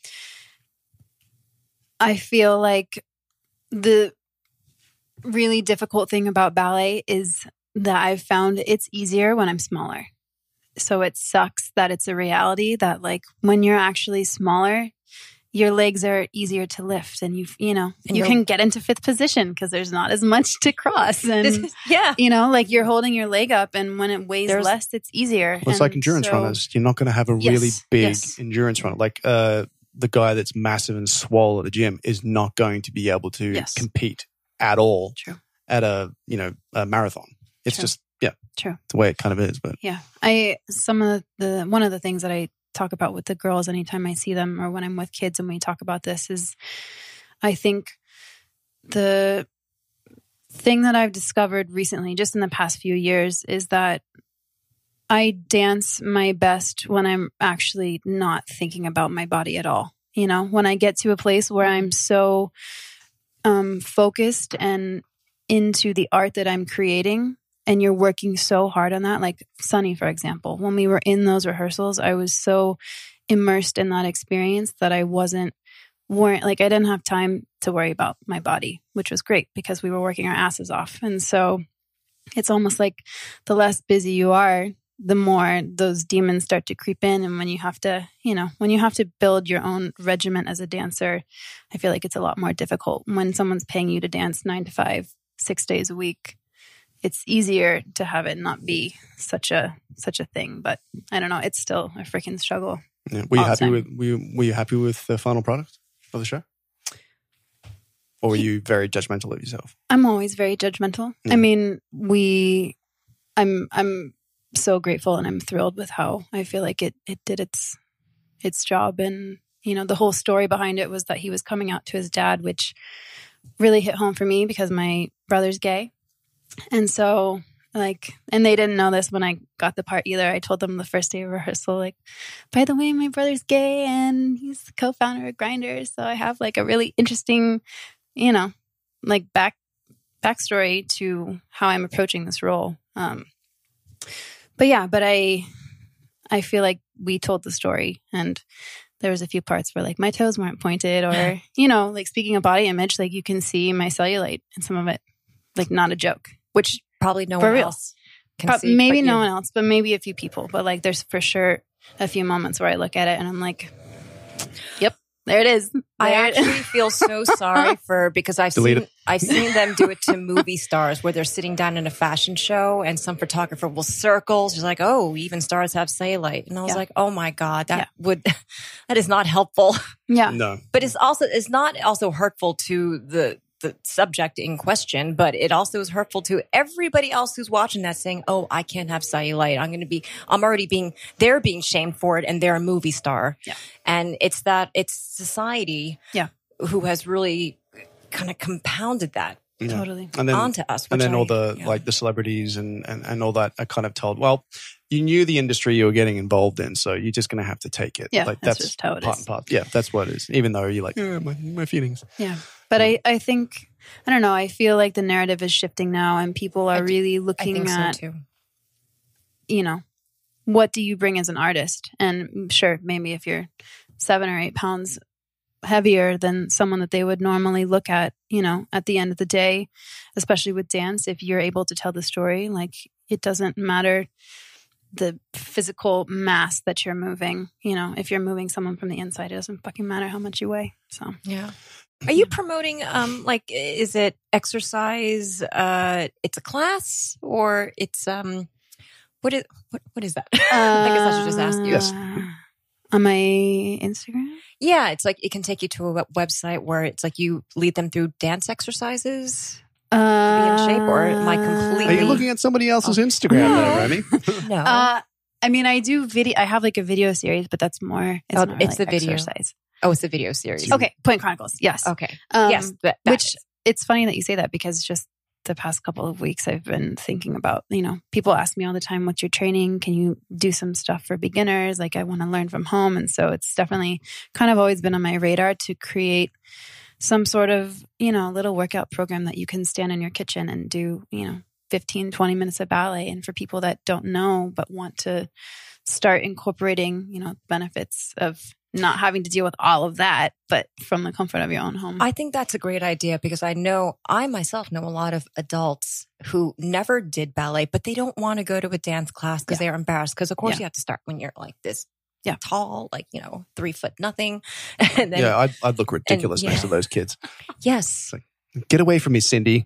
I feel like the really difficult thing about ballet is that I've found it's easier when I'm smaller. So it sucks that it's a reality that like when you're actually smaller, your legs are easier to lift and you, you know, And you you're- can get into fifth position because there's not as much to cross. And, yeah. you know, like you're holding your leg up and when it weighs There's- less, it's easier. Well, it's like And endurance so- runners. You're not going to have a really Yes, big yes. endurance runner. Like uh, the guy that's massive and swole at the gym is not going to be able to Yes. compete at all True. at a, you know, a marathon. It's True. just, yeah, True. the way it kind of is. But Yeah. I, some of the, one of the things that I talk about with the girls anytime I see them or when I'm with kids and we talk about this is I think the thing that I've discovered recently, just in the past few years, is that I dance my best when I'm actually not thinking about my body at all. You know, when I get to a place where I'm so um, focused and into the art that I'm creating, and you're working so hard on that, like Sunny, for example, when we were in those rehearsals, I was so immersed in that experience that I wasn't weren't like I didn't have time to worry about my body, which was great because we were working our asses off. And so it's almost like the less busy you are, the more those demons start to creep in. And when you have to, you know, when you have to build your own regiment as a dancer, I feel like it's a lot more difficult. When someone's paying you to dance nine to five, six days a week, it's easier to have it not be such a such a thing. But I don't know, it's still a freaking struggle. yeah. Were you All the happy time. with were you, were you happy with the final product of the show? Or were you very judgmental of yourself? I'm always very judgmental. Yeah. I mean, we, I'm, I'm so grateful and I'm thrilled with how I feel like it, it did its, its job. And, you know, the whole story behind it was that he was coming out to his dad, which really hit home for me because my brother's gay. And so like, and they didn't know this when I got the part either. I told them the first day of rehearsal, like, by the way, my brother's gay and he's the co-founder of Grindr. So I have like a really interesting, you know, like back backstory to how I'm approaching this role. Um, but yeah, but I, I feel like we told the story and there was a few parts where like my toes weren't pointed or, you know, like speaking of body image, like you can see my cellulite and some of it, like not a joke, which Probably no For one real. else can Pro- see. maybe but no you. one else, but maybe a few people. But like, there's for sure a few moments where I look at it and I'm like, "Yep, there it is." I There it- actually feel so sorry for because I've Delete seen it. I've seen them do it to movie stars where they're sitting down in a fashion show and some photographer will circle. She's like, "Oh, even stars have cellulite," and I was Yeah. like, "Oh my god, that Yeah. would that is not helpful." yeah, No. But it's also it's not also hurtful to the the subject in question, but it also is hurtful to everybody else who's watching that saying, oh, I can't have cellulite. I'm going to be, I'm already being, they're being shamed for it and they're a movie star. Yeah. And it's that, it's society yeah. who has really kind of compounded that. Yeah. Totally. And then, onto us. And then I, all the, yeah. like the celebrities and, and, and all that are kind of told, well, you knew the industry you were getting involved in, so you're just going to have to take it. Yeah, like, that's, that's just how it part is. and part. Yeah, that's what it is. Even though you're like, yeah, my, my feelings. Yeah. But I, I think, I don't know, I feel like the narrative is shifting now and people are I really do, looking I think at, so too. you know, what do you bring as an artist? And sure, maybe if you're seven or eight pounds heavier than someone that they would normally look at, you know, at the end of the day, especially with dance, if you're able to tell the story, like it doesn't matter the physical mass that you're moving, you know, if you're moving someone from the inside, it doesn't fucking matter how much you weigh. So, yeah. Are you promoting, um, like, is it exercise? Uh, it's a class or it's, um, what is, what, what is that? uh, I guess I should just ask you. Yes. On my Instagram? Yeah, it's like it can take you to a web- website where it's like you lead them through dance exercises Uh, to be in shape, or am I completely? Are you looking at somebody else's Instagram No. there, Remy? No, Uh, I mean, I do video. I have like a video series, but that's more. It's, Oh, not it's really the video. exercise. oh, it's a video series. Okay, Point Chronicles. Yes. Okay. Um, yes, that, that which is. it's funny that you say that because just the past couple of weeks I've been thinking about, you know, people ask me all the time, what's your training? Can you do some stuff for beginners? Like I want to learn from home. And so it's definitely kind of always been on my radar to create some sort of, you know, little workout program that you can stand in your kitchen and do, you know, fifteen, twenty minutes of ballet. And for people that don't know, but want to start incorporating, you know, benefits of not having to deal with all of that, but from the comfort of your own home. I think that's a great idea because I know, I myself know a lot of adults who never did ballet, but they don't want to go to a dance class because Yeah. they're embarrassed. Because of course Yeah. you have to start when you're like this Yeah. tall, like, you know, three foot nothing. And then, Yeah, I'd, I'd look ridiculous and, next yeah. to those kids. yes. Get away from me, Cindy.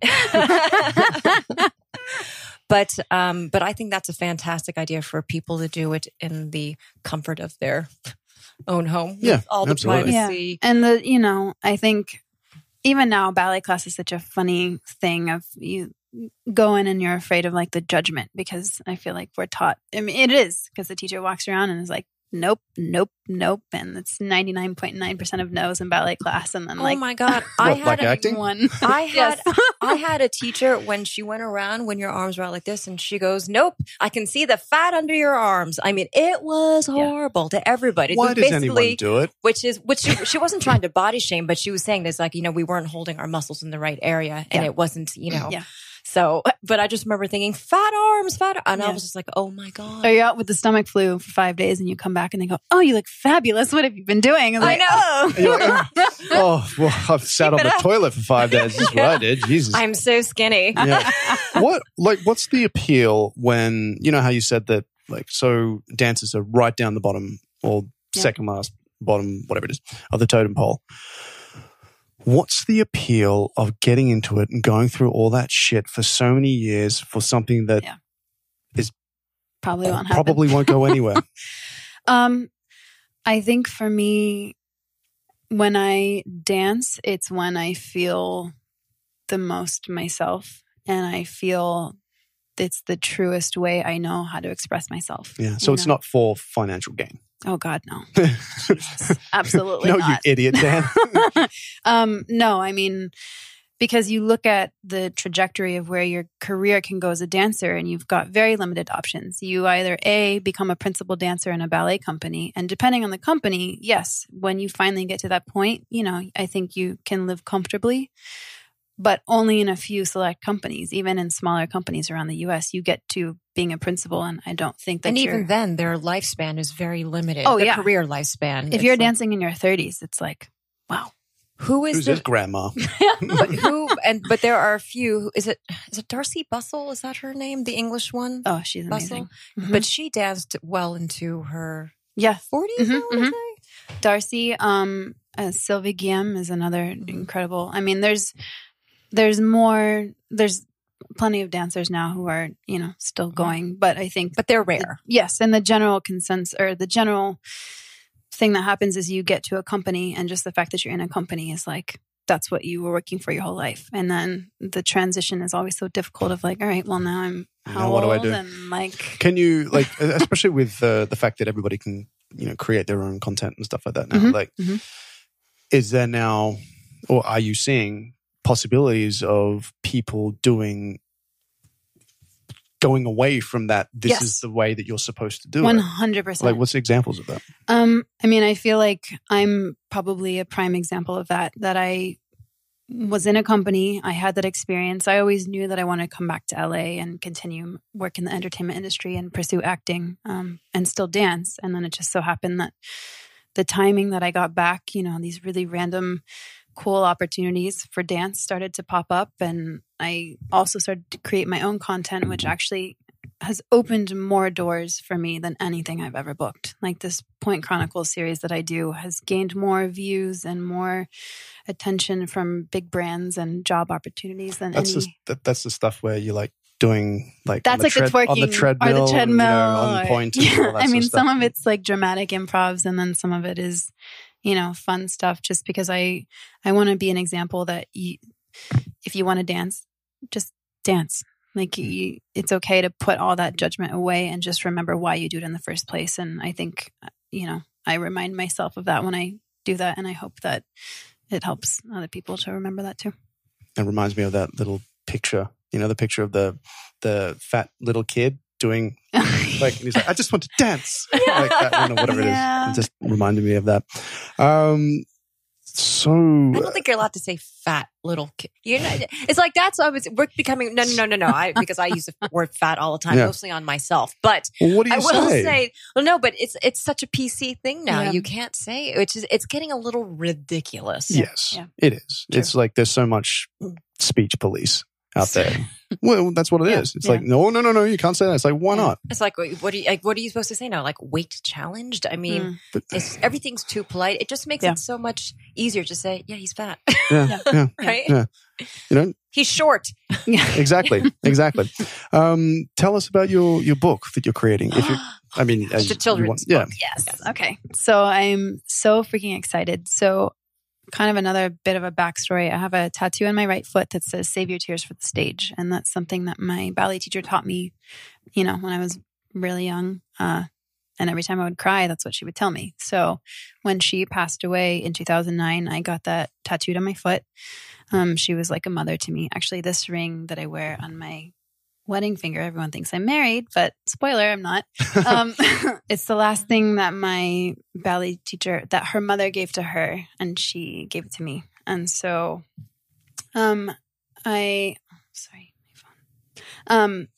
But um, but I think that's a fantastic idea for people to do it in the comfort of their own home. Yeah, with all the absolutely. privacy. And the, you know, I think even now ballet class is such a funny thing of you go in and you're afraid of like the judgment because I feel like we're taught, I mean, it is because the teacher walks around and is like, nope, nope, nope. And it's ninety-nine point nine percent of no's in ballet class. And then Oh like my God. I What, had like a, acting? one. I had Yes. I had a teacher when she went around when your arms were out like this and she goes, nope, I can see the fat under your arms. I mean, it was horrible to everybody. It Why was does anyone basically- do it? Which is, which she, she wasn't trying to body shame, but she was saying this like, you know, we weren't holding our muscles in the right area and Yeah. it wasn't, you know. Yeah. So, but I just remember thinking fat arms, fat, and I Yeah. was just like, oh my God. Or you're out with the stomach flu for five days and you come back and they go, oh, you look fabulous. What have you been doing? I'm I like, know. oh. And you're like, oh, well, I've sat on Keep the it up. toilet for five days. This is what I did. Jesus. I'm so skinny. Yeah. What, like, what's the appeal when, you know how you said that, like, so dancers are right down the bottom or Yeah. second last bottom, whatever it is, of the totem pole. What's the appeal of getting into it and going through all that shit for so many years for something that Yeah. Probably won't happen. probably won't go anywhere? Um, I think for me, when I dance, it's when I feel the most myself and I feel it's the truest way I know how to express myself. Yeah. So You it's know? not for financial gain. Oh God, no. Jesus, absolutely no, not. you idiot, Dan. um, no, I mean, because you look at the trajectory of where your career can go as a dancer and you've got very limited options. You either A, become a principal dancer in a ballet company, and depending on the company, yes, when you finally get to that point, you know, I think you can live comfortably, but only in a few select companies. Even in smaller companies around the U S, you get to being a principal, and I don't think that And you're, even then, their lifespan is very limited. Oh, the yeah. career lifespan. if It's you're like, dancing in your thirties, it's like, wow. who is Who's the this grandma? but who and but there are a few. Is it is it Darcy Bustle? Is that her name? The English one. Oh, she's Bustle. amazing. Mhm. But she danced well into her yeah, forties. Mhm, I want to mhm. say. Darcy, um, uh, Sylvie Guillaume is another incredible. I mean, there's there's more. There's plenty of dancers now who are, you know, still going. But I think, But they're the- rare. yes, and the general consensus or the general thing that happens is you get to a company, and just the fact that you're in a company is like, that's what you were working for your whole life. And then the transition is always so difficult of like, all right, well now I'm how now what old? do I do? And like, can you like, especially with uh, the fact that everybody can, you know, create their own content and stuff like that now, mm-hmm, like, mm-hmm. is there now, or are you seeing possibilities of people doing, going away from that, this yes. is the way that you're supposed to do one it? hundred percent. Like, what's the examples of that? Um, I mean, I feel like I'm probably a prime example of that, that I was in a company, I had that experience. I always knew that I wanted to come back to L A and continue work in the entertainment industry and pursue acting, um, and still dance. And then it just so happened that the timing that I got back, you know, these really random cool opportunities for dance started to pop up. And I also started to create my own content, which actually has opened more doors for me than anything I've ever booked. Like this Point Chronicles series that I do has gained more views and more attention from big brands and job opportunities than that's any. The, that, that's the stuff where you like doing like that's on the like tread, the twerking on the treadmill, or the treadmill, you know, on or, point. And yeah, all that I mean, sort of some stuff. of it's like dramatic improvs, and then some of it is, you know, fun stuff. Just because I I want to be an example that you, if you want to dance, just dance. Like you, it's okay to put all that judgment away and just remember why you do it in the first place. And I think, you know, I remind myself of that when I do that, and I hope that it helps other people to remember that too. It reminds me of that little picture, you know, the picture of the the fat little kid doing like, and he's like, I just want to dance, yeah. like that one or whatever yeah. it is. It just reminded me of that. Um, so I don't think you're allowed to say fat little kid. You know, it's like that's I was we're becoming no no no no no. I because I use the word fat all the time, yeah. mostly on myself. But well, what do you I will say? say, well, no, but it's it's such a P C thing now. Yeah. You can't say it, which is it's getting a little ridiculous. Yes, yeah. it is. True. It's like there's so much speech police out there. Well, that's what it yeah. is. It's yeah. like no, no, no, no. You can't say that. It's like why Yeah. not? It's like what are you like? What are you supposed to say now? Like weight challenged? I mean, Mm. But, it's, everything's too polite. It just makes Yeah. it so much easier to say, yeah, he's fat, yeah, yeah, right? yeah. You know, He's short. exactly, exactly. Um, tell us about your your book that you're creating. If you, I mean, as The you children's want- yeah. book. Yes. Yes. Okay. So I'm so freaking excited. So kind of another bit of a backstory. I have a tattoo on my right foot that says "Save your tears for the stage." And that's something that my ballet teacher taught me, you know, when I was really young. Uh, and every time I would cry, that's what she would tell me. So when she passed away in two thousand nine, I got that tattooed on my foot. Um, she was like a mother to me. Actually, this ring that I wear on my wedding finger, everyone thinks I'm married, but spoiler, I'm not. Um, it's the last thing that my ballet teacher, that her mother gave to her, and she gave it to me. And so, um, I, sorry, my phone. Um,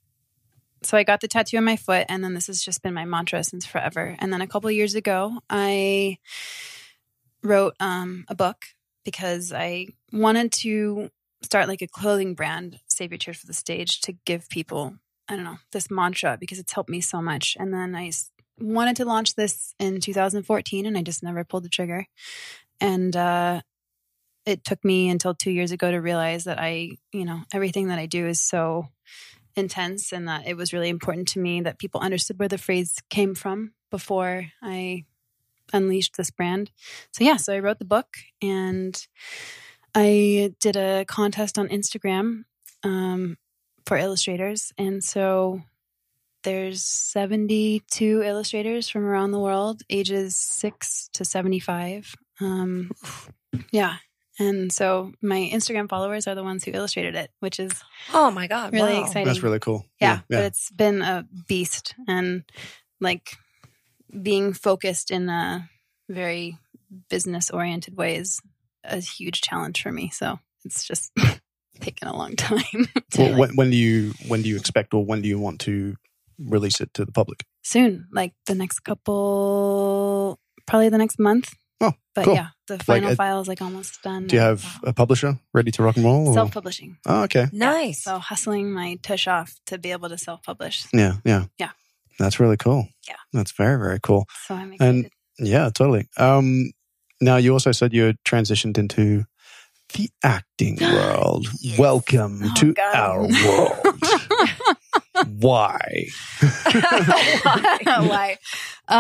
so I got the tattoo on my foot, and then this has just been my mantra since forever. And then a couple of years ago, I wrote um, a book because I wanted to start like a clothing brand, Save Your Tears for the Stage, to give people, I don't know, this mantra because it's helped me so much. And then I wanted to launch this in two thousand fourteen, and I just never pulled the trigger. And uh, it took me until two years ago to realize that I, you know, everything that I do is so intense, and that it was really important to me that people understood where the phrase came from before I unleashed this brand. So yeah, so I wrote the book, and I did a contest on Instagram um, for illustrators. And so there's seventy-two illustrators from around the world, ages six to seventy-five. Um, yeah. And so my Instagram followers are the ones who illustrated it, which is Oh my God. really wow. exciting. That's really cool. Yeah, Yeah, yeah. but it's been a beast, and like being focused in a very business oriented way is a huge challenge for me. So it's just taken a long time. to Well, like, when, when do you when do you expect, or when do you want to release it to the public? soon, like the next couple, probably the next month. Oh, But cool. yeah, the final a- file is like almost done. Do you and, have a publisher ready to rock and roll? or- self-publishing? Oh, okay. Nice. So hustling my tush off to be able to self-publish. Yeah, yeah, Yeah. That's really cool. Yeah. That's very, very cool. So I'm excited. And yeah, totally. Um, now you also said you had transitioned into the acting world. Yes. Welcome Oh, to God. our world. Why? Why? Um,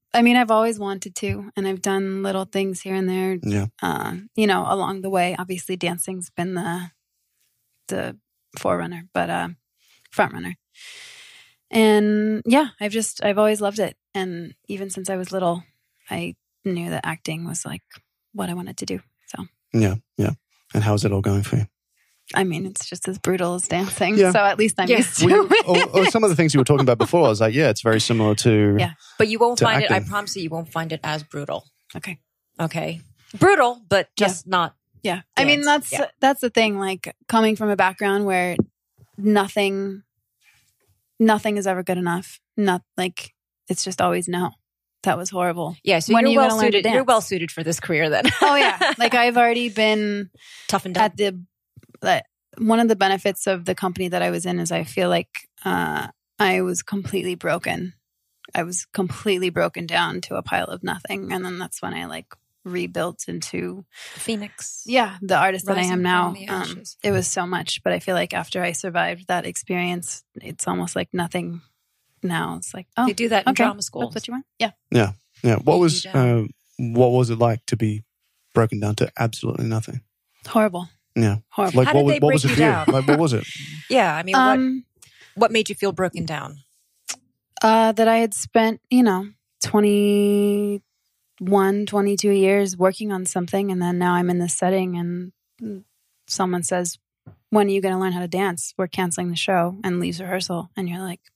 I mean, I've always wanted to, and I've done little things here and there, Yeah. uh, you know, along the way. Obviously, dancing's been the the forerunner, but uh, front runner. And yeah, I've just, I've always loved it. And even since I was little, I knew that acting was like what I wanted to do. So Yeah, yeah. And how's it all going for you? I mean, it's just as brutal as dancing. Yeah. So at least I'm Yeah. used to We, it. or, or some of the things you were talking about before, I was like, yeah, it's very similar to. Yeah. But you won't To find it, I acting. promise you, you won't find it as brutal. Okay. Okay. Brutal, but just not. Yeah. I mean, Dance. that's, Yeah. that's the thing, like coming from a background where nothing, nothing is ever good enough. Not like, it's just always no. That was horrible. Yeah, so When are you're you gonna well learn to suited. You're dance? well suited for this career then. Oh yeah. Like I've already been Toughened up. at the, like, one of the benefits of the company that I was in is I feel like uh, I was completely broken. I was completely broken down to a pile of nothing. And then that's when I like rebuilt into, Phoenix. yeah, the artist that I Rising am from now. the Um, ashes. it was so much, but I feel like after I survived that experience, it's almost like nothing now. It's like, oh, They do that in okay, drama school. that's what you want? Yeah. Yeah. Yeah. What Beat was you uh, down. what was it like to be broken down to absolutely nothing? Horrible. Yeah. Horrible. Like How what did was they what was it break for you you? down? Like what was it? Yeah, I mean, um, what what made you feel broken down? Uh, that I had spent, you know, twenty-one, twenty-two years working on something. And then now I'm in this setting and someone says, when are you going to learn how to dance? We're canceling the show, and leaves rehearsal. And you're like,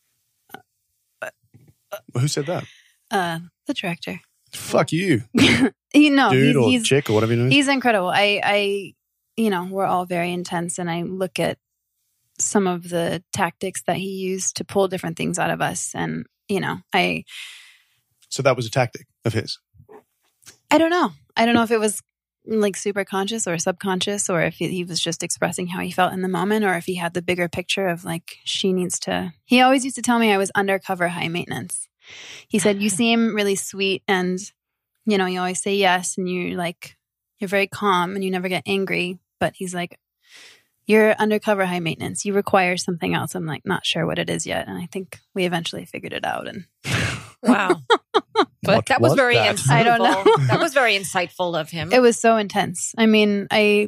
Who said that? uh, the director. Fuck you, you know, dude he's, or he's, chick or whatever you know. he's incredible. I, I, you know, we're all very intense, and I look at some of the tactics that he used to pull different things out of us. And, you know, I, So that was a tactic of his. I don't know. I don't know if it was like super conscious or subconscious, or if he was just expressing how he felt in the moment, or if he had the bigger picture of like, she needs to, he always used to tell me I was undercover high maintenance. He said, you seem really sweet, and, you know, you always say yes, and you're like, you're very calm and you never get angry. But he's like, you're undercover high maintenance. You require something else. I'm like, not sure what it is yet. And I think we eventually figured it out. And Wow. What That was very that? insightful. I don't know. That was very insightful of him. it was so intense. I mean, I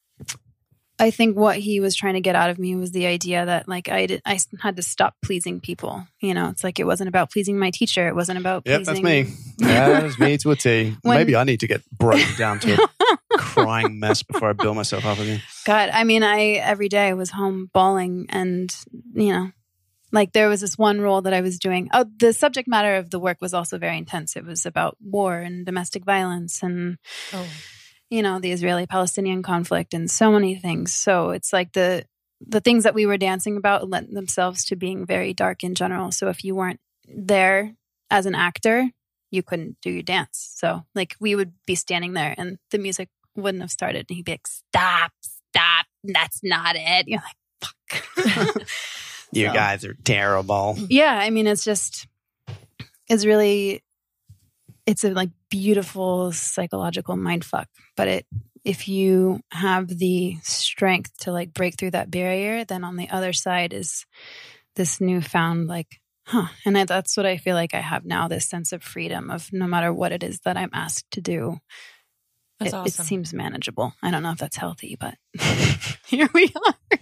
I think what he was trying to get out of me was the idea that like I did, I had to stop pleasing people. You know, it's like it wasn't about pleasing my teacher. It wasn't about Yep, pleasing. that's me. That's me to a T. When- Maybe I need to get broken down to a crying mess before I build myself up again. God, I mean, I every day I was home bawling, and you know, like there was this one role that I was doing. Oh, the subject matter of the work was also very intense. It was about war and domestic violence, and Oh. you know, the Israeli-Palestinian conflict, and so many things. So it's like the the things that we were dancing about lent themselves to being very dark in general. So if you weren't there as an actor, you couldn't do your dance. So like we would be standing there, and the music wouldn't have started, and he'd be like, "Stop, stop, that's not it." You're like, "Fuck." You So- guys are terrible. Yeah, I mean, it's just, it's really, it's a like beautiful psychological mind fuck. But it, if you have the strength to like break through that barrier, then on the other side is this newfound like, huh. And I, that's what I feel like I have now, this sense of freedom of no matter what it is that I'm asked to do, That's it, awesome. it seems manageable. I don't know if that's healthy, but here we are.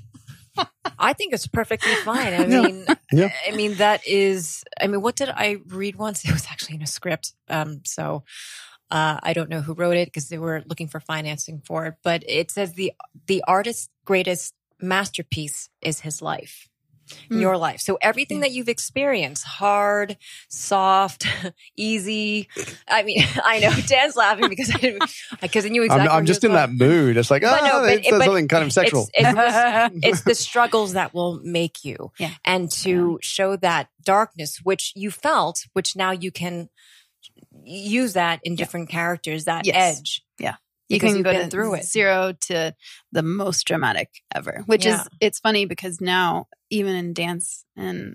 I think it's perfectly fine. I Yeah. mean, Yeah. I mean that is. I mean, what did I read once? It was actually in a script. Um, so uh, I don't know who wrote it because they were looking for financing for it. But it says the the artist's greatest masterpiece is his life. Mm. Your life. So everything that you've experienced, hard, soft, easy. I mean, I know Dan's laughing because I didn't, because I knew exactly. I'm, where I'm he just was in going. that mood. It's like, oh, But no, but- it's but something kind of sexual. It's, it's, the, it's the struggles that will make you, Yeah. and to show that darkness, which you felt, which now you can use that in different characters, that Yes. edge. You Because can you've go been to through it. zero to the most dramatic ever, which Yeah. is, it's funny because now even in dance and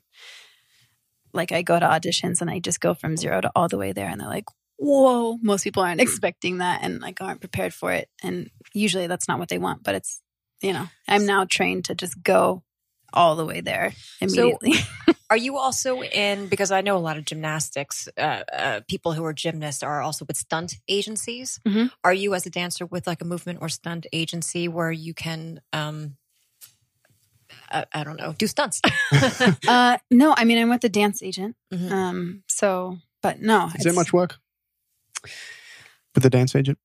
like I go to auditions and I just go from zero to all the way there, and they're like, whoa, most people aren't expecting that and like aren't prepared for it. And usually that's not what they want, but it's, you know, I'm now trained to just go all the way there immediately. Are you also in, because I know a lot of gymnastics, uh, uh, people who are gymnasts are also with stunt agencies. Mm-hmm. Are you as a dancer with like a movement or stunt agency where you can, um, I, I don't know, do stunts? uh, no, I mean, I'm with the dance agent. Mm-hmm. Um, so, but no. Is there much work with the dance agent?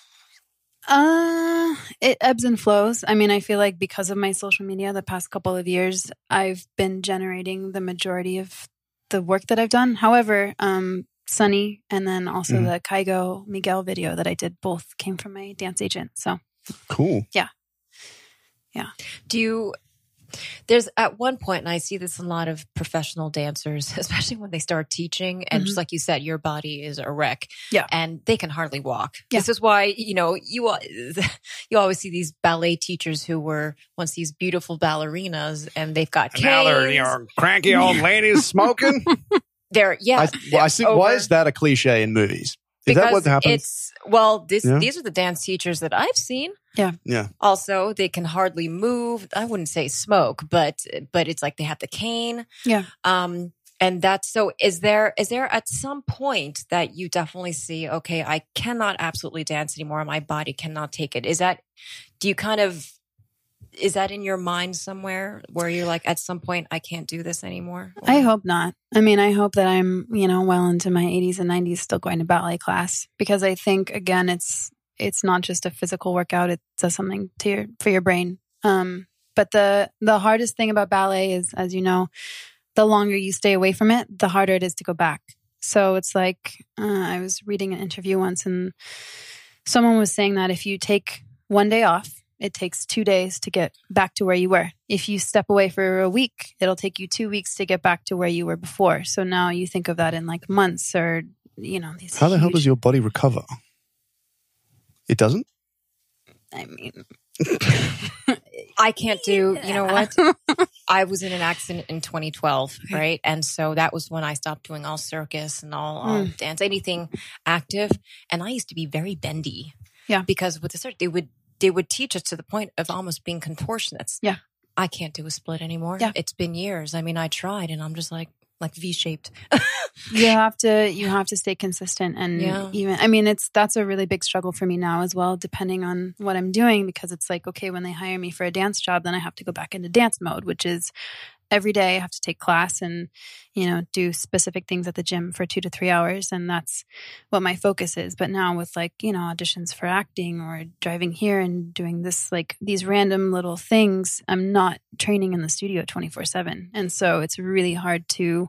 Uh, it ebbs and flows. I mean, I feel like because of my social media the past couple of years, I've been generating the majority of the work that I've done. However, um, Sunny and then also mm. the Kygo Miguel video that I did both came from my dance agent. So cool. Yeah. Yeah. Do you, there's at one point, and I see this in a lot of professional dancers, especially when they start teaching, and mm-hmm. just like you said, your body is a wreck, yeah, and they can hardly walk. Yeah. This is why, you know, you you always see these ballet teachers who were once these beautiful ballerinas, and they've got and now they're, you know, cranky old ladies smoking. They're yeah. I, well, I see. Over. Why is that a cliche in movies? Is because that what happens? It's well, this, yeah. these are the dance teachers that I've seen. Yeah, yeah. Also, they can hardly move. I wouldn't say smoke, but but it's like they have the cane. Yeah. Um, and that's so. Is there is there at some point that you definitely see? Okay, I cannot absolutely dance anymore. My body cannot take it. Is that? Do you kind of? Is that in your mind somewhere where you're like, at some point, I can't do this anymore? Or? I hope not. I mean, I hope that I'm, you know, well into my eighties and nineties still going to ballet class, because I think, again, it's it's not just a physical workout. It does something to your, for your brain. Um, but the the hardest thing about ballet is, as you know, the longer you stay away from it, the harder it is to go back. So it's like, uh, I was reading an interview once and someone was saying that if you take one day off, it takes two days to get back to where you were. If you step away for a week, it'll take you two weeks to get back to where you were before. So now you think of that in like months or, you know, these How the huge... hell does your body recover? It doesn't? I mean... I can't do, you know what? I was in an accident in twenty twelve, okay. right? And so that was when I stopped doing all circus and all, all mm. dance, anything active. And I used to be very bendy. Yeah. Because with the circuit, they would They would teach us to the point of almost being contortionists. Yeah. I can't do a split anymore. Yeah. It's been years. I mean, I tried and I'm just like, like V-shaped. you have to, you have to stay consistent. And yeah. even, I mean, it's, that's a really big struggle for me now as well, depending on what I'm doing, because it's like, okay, when they hire me for a dance job, then I have to go back into dance mode, which is every day I have to take class and, you know, do specific things at the gym for two to three hours. And that's what my focus is. But now with like, you know, auditions for acting or driving here and doing this, like these random little things, I'm not training in the studio twenty-four seven. And so it's really hard to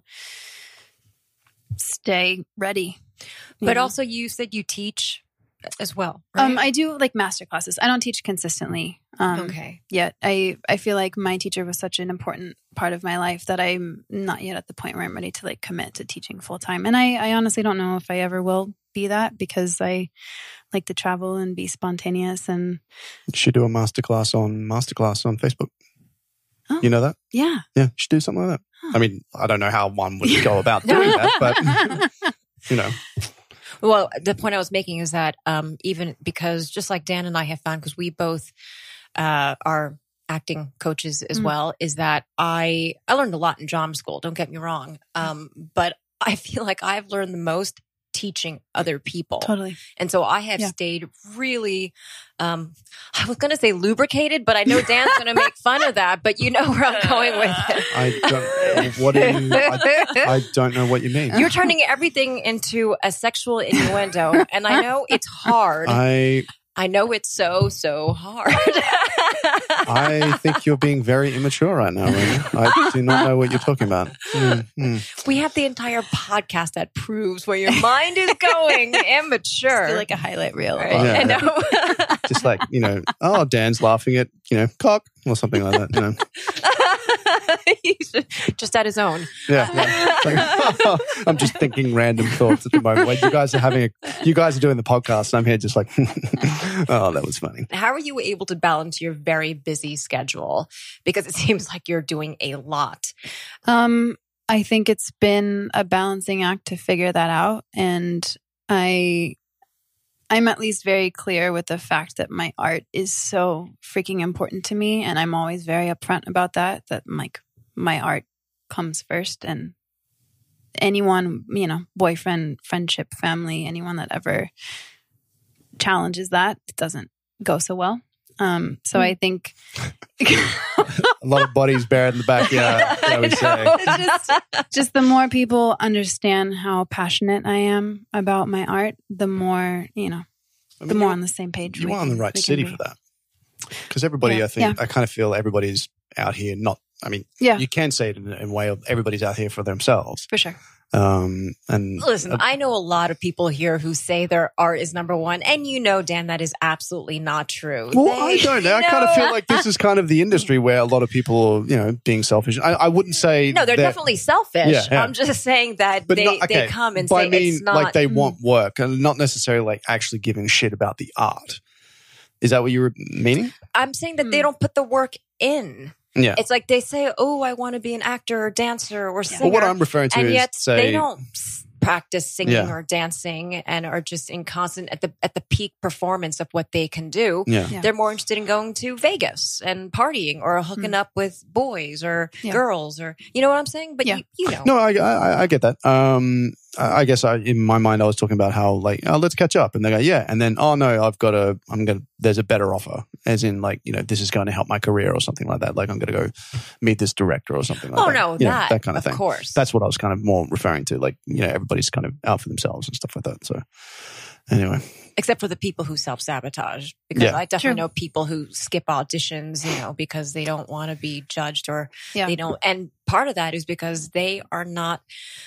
stay ready. But know? also you said you teach as well, right? Um, I do like master classes. I don't teach consistently. Um, okay. Yet I, I feel like my teacher was such an important part of my life that I'm not yet at the point where I'm ready to like commit to teaching full time. And I, I honestly don't know if I ever will be that, because I like to travel and be spontaneous. And you should do a masterclass on masterclass on Facebook. Oh, you know that? Yeah. Yeah. You should do something like that. Huh. I mean, I don't know how one would go about doing that, but you know. Well, the point I was making is that um, even because just like Dan and I have found, because we both uh, are acting coaches as mm. well, is that I I learned a lot in drama school. Don't get me wrong, um, but I feel like I've learned the most teaching other people. Totally. And so I have yeah. stayed really, um, I was going to say lubricated, but I know Dan's going to make fun of that, but you know where I'm going with it. I don't, what do you, I, I don't know what you mean. You're turning everything into a sexual innuendo, and I know it's hard. I, I know it's so, so hard. I think you're being very immature right now, Remy. I do not know what you're talking about. Mm, mm. We have the entire podcast that proves where your mind is going. Immature. Like a highlight reel. Right? Yeah. I know. Just like, you know, oh, Dan's laughing at, you know, cock or something like that, you know. He's just at his own. Yeah. yeah. Like, oh, I'm just thinking random thoughts at the moment. When you guys are having a, you guys are doing the podcast, and I'm here just like, oh, that was funny. How are you able to balance your very busy schedule? Because it seems like you're doing a lot. Um, I think it's been a balancing act to figure that out. And I, I'm at least very clear with the fact that my art is so freaking important to me. And I'm always very upfront about that, that like my art comes first. And anyone, you know, boyfriend, friendship, family, anyone that ever challenges that, it doesn't go so well. Um, so I think a lot of bodies buried in the backyard. I would say. just, just the more people understand how passionate I am about my art, the more, you know, I mean, the more on the same page. You we are in can, the right we city can for that. Because everybody, Yeah. I think, Yeah. I kind of feel everybody's out here. Not, I mean, Yeah. you can say it in, in a way of everybody's out here for themselves. For sure. Um, and Listen, uh, I know a lot of people here who say their art is number one, and you know, Dan, that is absolutely not true. well, They- I don't know. I you kind of know- feel like this is kind of the industry where a lot of people, are, you know, being selfish. I, I wouldn't say No, they're that- definitely selfish. Yeah, yeah. I'm just saying that But they, not, okay, they come and but say I mean, it's not. like they Mm. want work and not necessarily like actually giving a shit about the art. Is that what you were meaning? I'm saying that they Mm. don't put the work in. Yeah. It's like they say, "Oh, I want to be an actor or dancer or singer," Well, what I'm referring to and is yet say they don't s- practice singing Yeah. or dancing and are just in constant at the at the peak performance of what they can do. yeah. Yeah. They're more interested in going to Vegas and partying or hooking Mm. up with boys or Yeah. girls or you know what I'm saying. But Yeah. you, you know, No, I, I I get that. Um, I I guess I, in my mind I was talking about how like oh let's catch up, and they go yeah, and then oh no I've got a I'm gonna there's a better offer, as in like you know this is going to help my career or something like that. Like I'm gonna go meet this director or something like oh that. no, You know, that that kind of of thing. course. That's what I was kind of more referring to. Like you know everybody's kind of out for themselves and stuff like that. So anyway, Except for the people who self sabotage, because Yeah. I definitely True. know people who skip auditions, you know, because they don't want to be judged or Yeah. they don't. And part of that is because they are not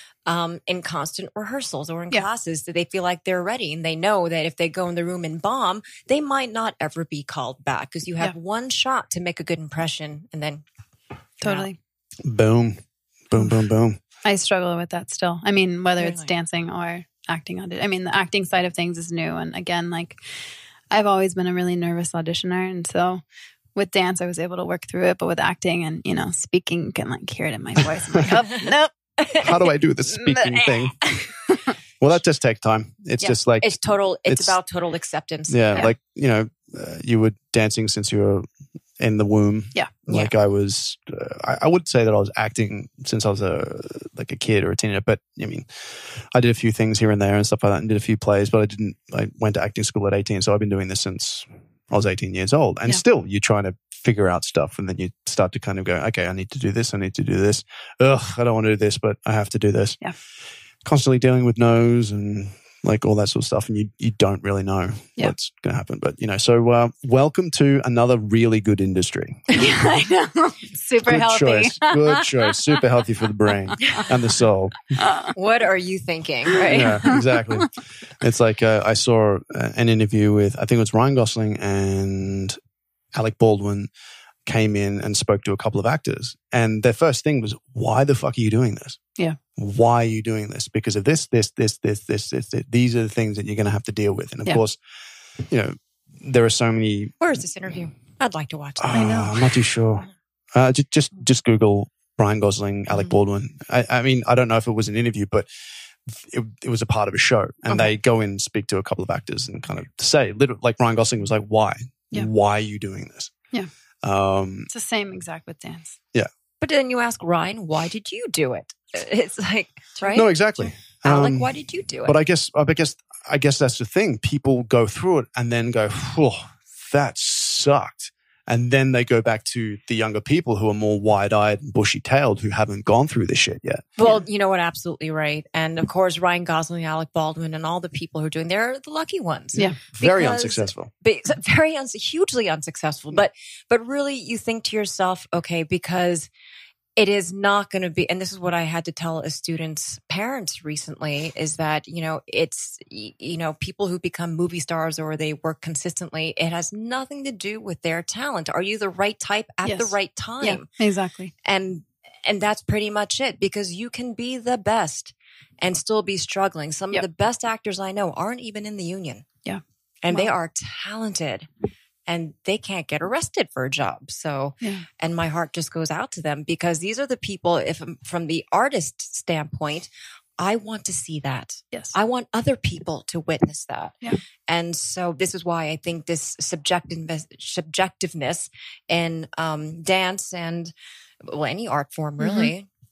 um, in constant rehearsals or in Yeah. classes that they feel like they're ready, and they know that if they go in the room and bomb, they might not ever be called back because you have Yeah. one shot to make a good impression, and then Totally. boom, boom, boom, boom. I struggle with that still. I mean, whether it's Really? dancing or acting on it. I mean, the acting side of things is new. And again, like I've always been a really nervous auditioner. And so with dance, I was able to work through it. But with acting and, you know, speaking, you can like hear it in my voice. I'm like, oh, nope. How do I do the speaking thing? Well, that just takes time. It's Yeah. just like it's total. It's, It's- about total acceptance. yeah, Yeah. like you know, uh, you were dancing since you were in the womb. Yeah. Like I was, uh, I, I would say that I was acting since I was a like a kid or a teenager. But I mean, I did a few things here and there and stuff like that, and did a few plays. But I didn't. I went to acting school at eighteen, so I've been doing this since I was eighteen years old. And Yeah. still, you're trying to figure out stuff, and then you start to kind of go, okay, I need to do this. I need to do this. Ugh, I don't want to do this, but I have to do this. Yeah. Constantly dealing with no's and like all that sort of stuff, and you you don't really know Yeah. what's going to happen. But you know, so uh, welcome to another really good industry. I know. Super Good healthy. choice. Good choice. Super healthy for the brain and the soul. What are you thinking? Right? Yeah, exactly. It's like uh, I saw uh, an interview with I think it was Ryan Gosling and Alec Baldwin came in and spoke to a couple of actors, and their first thing was, "Why the fuck are you doing this? Yeah. Why are you doing this? Because of this, this, this, this, this, this. this. These are the things that you're going to have to deal with." And of Yeah. course, you know, there are so many. Where is this interview? I'd like to watch it. I know. Uh, I'm not too sure. Uh, just, just, just Google Ryan Gosling, Alec Mhm. Baldwin. I, I mean, I don't know if it was an interview, but it, it was a part of a show, and Okay. they go in and speak to a couple of actors and kind of say, literally, like Ryan Gosling was like, "Why? Yeah. Why are you doing this?" Yeah. Um, It's the same exact with dance. But then you ask Ryan, why did you do it? It's like, right? No, exactly. Alec, Um, why did you do it? But I guess, I guess, I guess that's the thing. People go through it and then go, "Oh, that sucked," and then they go back to the younger people who are more wide-eyed and bushy-tailed who haven't gone through this shit yet. Well, you know what? Absolutely right. And of course, Ryan Gosling, Alec Baldwin, and all the people who are doing, they're the lucky ones. Yeah. Very Because- unsuccessful. But very uns- hugely unsuccessful. But but really, you think to yourself, okay, because it is not going to be, and this is what I had to tell a student's parents recently, is that, you know, it's, y- you know, people who become movie stars or they work consistently, it has nothing to do with their talent. Are you the right type at Yes. the right time? Yeah, exactly. And and that's pretty much it, because you can be the best and still be struggling. Some Yep. of the best actors I know aren't even in the union. Yeah. And they Wow. are talented and they can't get arrested for a job. So, Yeah. and my heart just goes out to them, because these are the people, if from the artist standpoint, I want to see that. Yes. I want other people to witness that. Yeah. And so this is why I think this subjective, subjectiveness in um, dance and well, any art form really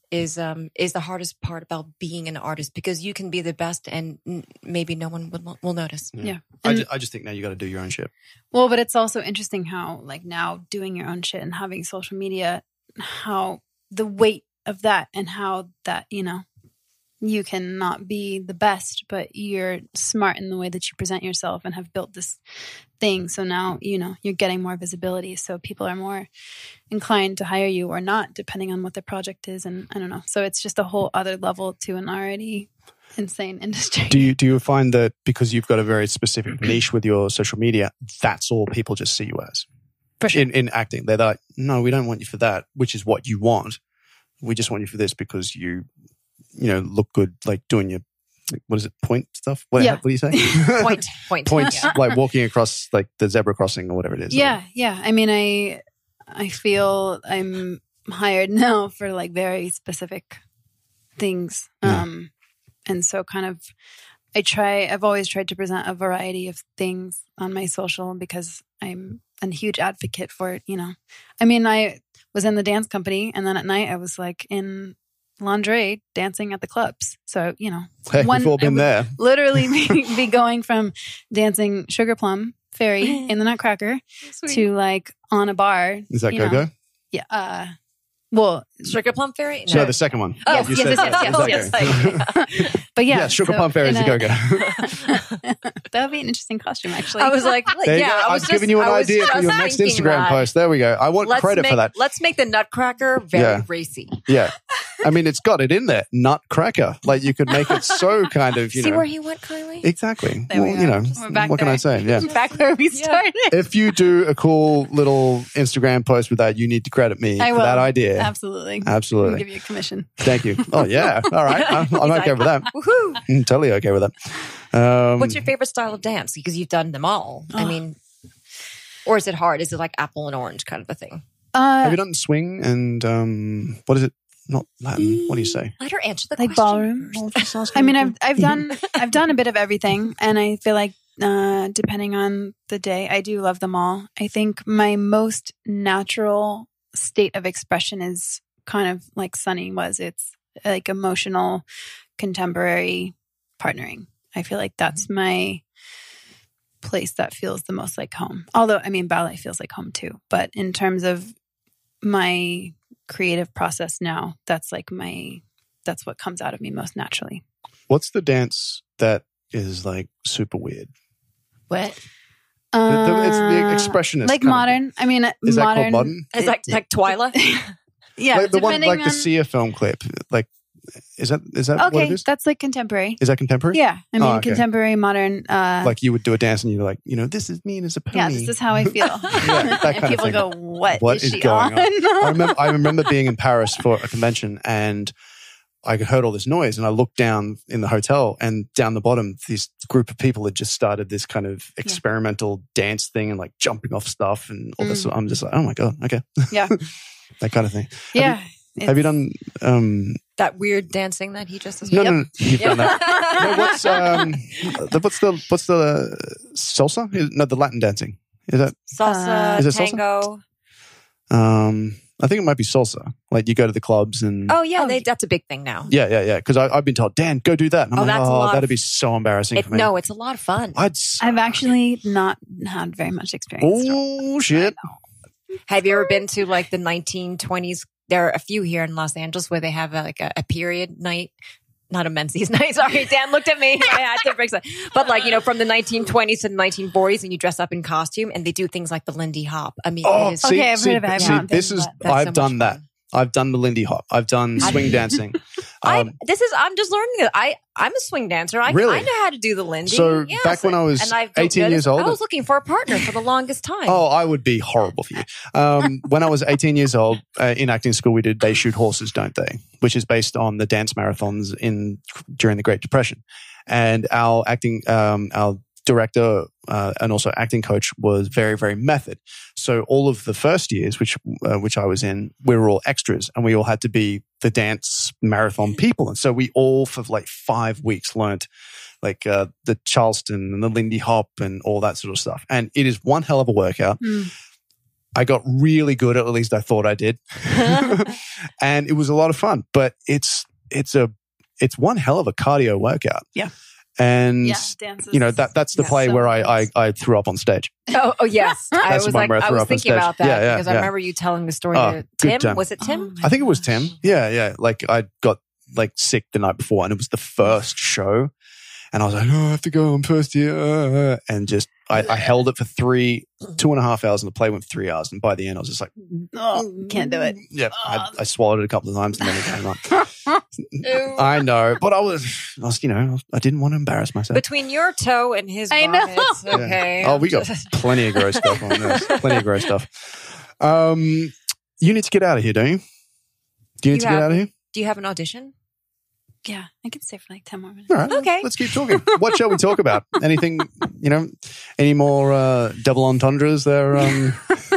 is um is the hardest part about being an artist, because you can be the best and n- maybe no one will, will notice. Yeah. yeah. I, just, I just think now you got to do your own shit. Well, but it's also interesting how like now doing your own shit and having social media, how the weight of that and how that, you know, you cannot be the best, but you're smart in the way that you present yourself and have built this thing. So now, you know, you're getting more visibility. So people are more inclined to hire you or not, depending on what the project is. And I don't know. So it's just a whole other level to an already insane industry. Do you, do you find that because you've got a very specific niche with your social media, that's all people just see you as? For sure. In, in acting, they're like, no, we don't want you for that, which is what you want. We just want you for this because you, you know, look good, like doing your, what is it, point stuff? What, yeah. what do you say? point, point. Points, yeah. like walking across like the zebra crossing or whatever it is. Yeah, or, yeah. I mean, I, I feel I'm hired now for like very specific things. Yeah. Um, and so kind of, I try, I've always tried to present a variety of things on my social because I'm a huge advocate for it, you know. I mean, I was in the dance company and then at night I was like in lingerie dancing at the clubs. So, you know, hey, one, we've all been there. Literally be, be going from dancing Sugar Plum Fairy in the Nutcracker Sweet. to like on a bar. Is that you Go-Go? know. Yeah. Uh, well, Sugar Plum Fairy? No, the second one. Oh, yes, You yes, said yes, that. yes, Is yes, that yes. Go-Go? But yeah, Yeah, Sugar so Plum Fairy is in a Go-Go. That would be an interesting costume, actually. I was like, There you yeah, go. I was I've just, given you an I was idea for just your next thinking Instagram that. post. There we go. I want Let's credit make, for that. Let's make the Nutcracker very Yeah. racy. Yeah. I mean, it's got it in there. Nutcracker. Like you could make it so kind of, you See know. where he went, Kylie? Exactly. There we well, go. you know, We're back what can there. I say? Yeah. back where we started. If you do a cool little Instagram post with that, you need to credit me I for will. that idea. Absolutely. Absolutely. I'll give you a commission. Thank you. Oh, yeah. All right. I'm, I'm okay with that. Woohoo! I'm totally okay with that. Um, What's your favorite style of dance? Because you've done them all. I Oh. mean, or is it hard? Is it like apple and orange kind of a thing? Uh, have you done swing and um, what is it? Not Latin. What do you say? Let her answer the like question ballroom? first. I mean, I've I've done I've done a bit of everything, and I feel like uh, depending on the day, I do love them all. I think my most natural state of expression is kind of like Sunny was. It's like emotional, contemporary partnering. I feel like that's my place that feels the most like home. Although, I mean, ballet feels like home too. But in terms of my creative process now, that's like my, that's what comes out of me most naturally. What's the dance that is like super weird? What? The- the- it's the Uh, expressionist. like kind of- modern. I mean, Is that modern. called modern? Is that like Twyla? Yeah, like the one, depending like the on- Sia film clip. Like, is that is that what Okay, it is? that's like contemporary. Is that contemporary? Yeah, I mean, Oh, okay. contemporary, modern. Uh, Like you would do a dance and you're like, you know, this is me as a pony. yeah, this is how I feel. that kind and of people thing. go, "What, What is, is she going on?" on?" I remember, I remember being in Paris for a convention and I heard all this noise and I looked down in the hotel and down the bottom, this group of people had just started this kind of experimental dance thing and like jumping off stuff and all this. Mm. I'm just like, oh my God, okay. Yeah. That kind of thing. Yeah. Have you done, um, That weird dancing that he just no, Yep. no, no, you've done that. No, what's, um, the, what's the, what's the uh, salsa? Is- No, the Latin dancing. Is that, Salsa, Uh, Is it salsa? tango. um, I think it might be salsa. Like you go to the clubs and. Oh yeah, Oh, they, that's a big thing now. Yeah, yeah, yeah. Because I've been told, Dan, go do that. And I'm Oh, like, that's a oh, lot that'd of- be so embarrassing It, for me. no, it's a lot of fun. I'd. s- I've actually not had very much experience. Oh shit! Have you ever been to like the nineteen twenties? There are a few here in Los Angeles where they have a, like a, a period night. Not a Menzies night. Sorry, Dan looked at me. I had to break that. But like, you know, from the nineteen twenties to the nineteen forties and you dress up in costume and they do things like the Lindy Hop. I mean, Oh, it is, see, Okay, I've see, heard of it. I've see, not this been, is. but that's I've so much done that. fun. I've done the Lindy Hop. I've done I- swing dancing. I, Um, this is, I'm just learning it. I, I'm a swing dancer. I, Really? I know how to do the Lindy. So, Yes. back when I was And I've eighteen noticed- years old- I was looking for a partner for the longest time. Oh, I would be horrible for you. Um, when I was eighteen years old uh, in acting school, we did They Shoot Horses, Don't They? Which is based on the dance marathons in during the Great Depression. And our acting, um, our director uh, and also acting coach was very, very method. So all of the first years, which uh, which I was in, we were all extras, and we all had to be the dance marathon people. And so we all for like five weeks learned like uh, the Charleston and the Lindy Hop and all that sort of stuff. And it is one hell of a workout. Mm. I got really good, at least I thought I did. And it was a lot of fun, but it's, it's a, it's one hell of a cardio workout. Yeah. And, yeah, dances. you know, that that's the Yeah, play so where I, I, nice. I threw up on stage. Oh, oh yes. I That's was the one like, where I I threw was up on thinking stage. about that Yeah, yeah, because I yeah. remember you telling the story Oh, to good Tim. time. Was it Tim? Oh my I think it was Tim. gosh. Yeah, yeah. Like I got like sick the night before and it was the first show. And I was like, oh, I have to go on first year. Uh, and just, I, I held it for three, two and a half hours and the play went three hours. And by the end, I was just like, Oh, can't do it. yeah, I, I swallowed it a couple of times and then it came up. I know, but I was, I was, you know, I didn't want to embarrass myself. Between your toe and his I know. vomits, Yeah. okay. Oh, we got plenty of gross stuff on this. Plenty of gross stuff. Um, you need to get out of here, don't you? Do you need You to get have- out of here? Do you have an audition? Yeah, I can stay for like ten more minutes. All right. Okay. Let's keep talking. What shall we talk about? Anything, you know, any more uh, double entendres there, um,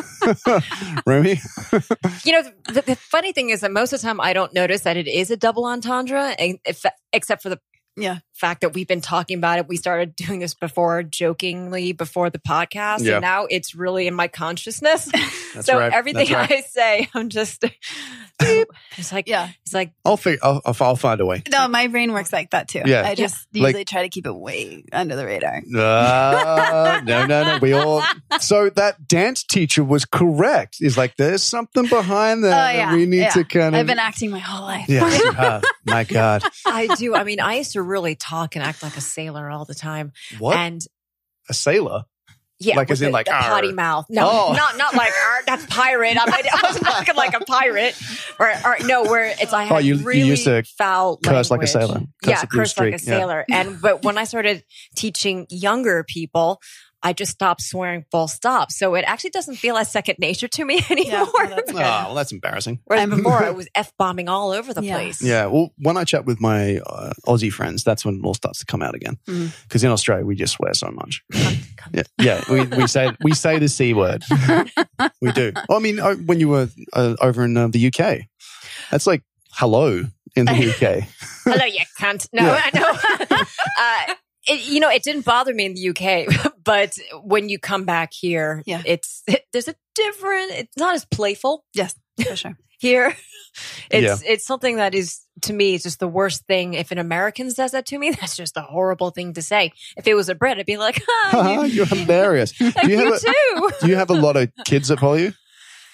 Romy? You know, the, the funny thing is that most of the time I don't notice that it is a double entendre, and if, except for the Yeah. fact that we've been talking about it. We started doing this before, jokingly before the podcast, Yeah. and now it's really in my consciousness. That's so right. everything That's right. I say, I'm just, it's like, Yeah. it's like, I'll, figure, I'll, I'll, I'll find a way. No, my brain works like that too. Yeah. I just Yeah. usually Like- try to keep it way under the radar. Uh, no, no, no. We all. So that dance teacher was correct. He's like, there's something behind that. Oh, that yeah, we need yeah. to kind of. I've been acting my whole life. Yes, you have. My God. I do. I mean, I used to really talk and act like a sailor all the time. What? And A sailor? yeah, Like, with as in, the- like, the "Arr." potty mouth. No, Oh. not not like "Arr, that's pirate. I, I wasn't talking like a pirate. Or, or no, where it's I had Oh, you- you really used to foul curse like a language. sailor. Curse Yeah, like you were curse like a streak, yeah. sailor. And but when I started teaching younger people, I just stopped swearing full stop. So it actually doesn't feel as second nature to me anymore. Yeah, well, that's Oh, good. well, that's embarrassing. Whereas I'm- before I was F-bombing all over the Yeah. place. Yeah. Well, when I chat with my uh, Aussie friends, that's when it all starts to come out again. Mhm. Because in Australia, we just swear so much. Come- come- Yeah. Yeah. We, we say we say the C word. We do. I mean, uh, when you were uh, over in uh, the U K, that's like hello in the U K. Hello, you cunt. No, Yeah. I know. uh, it, you know, it didn't bother me in the U K, but when you come back here, Yeah. it's it, there's a different. It's not as playful Yes, for sure. here. It's it's something that is to me it's just the worst thing. If an American says that to me, that's just a horrible thing to say. If it was a Brit, I'd be like, ah, you, You're hilarious. Do you, you have a, too. do you have a lot of kids that follow you?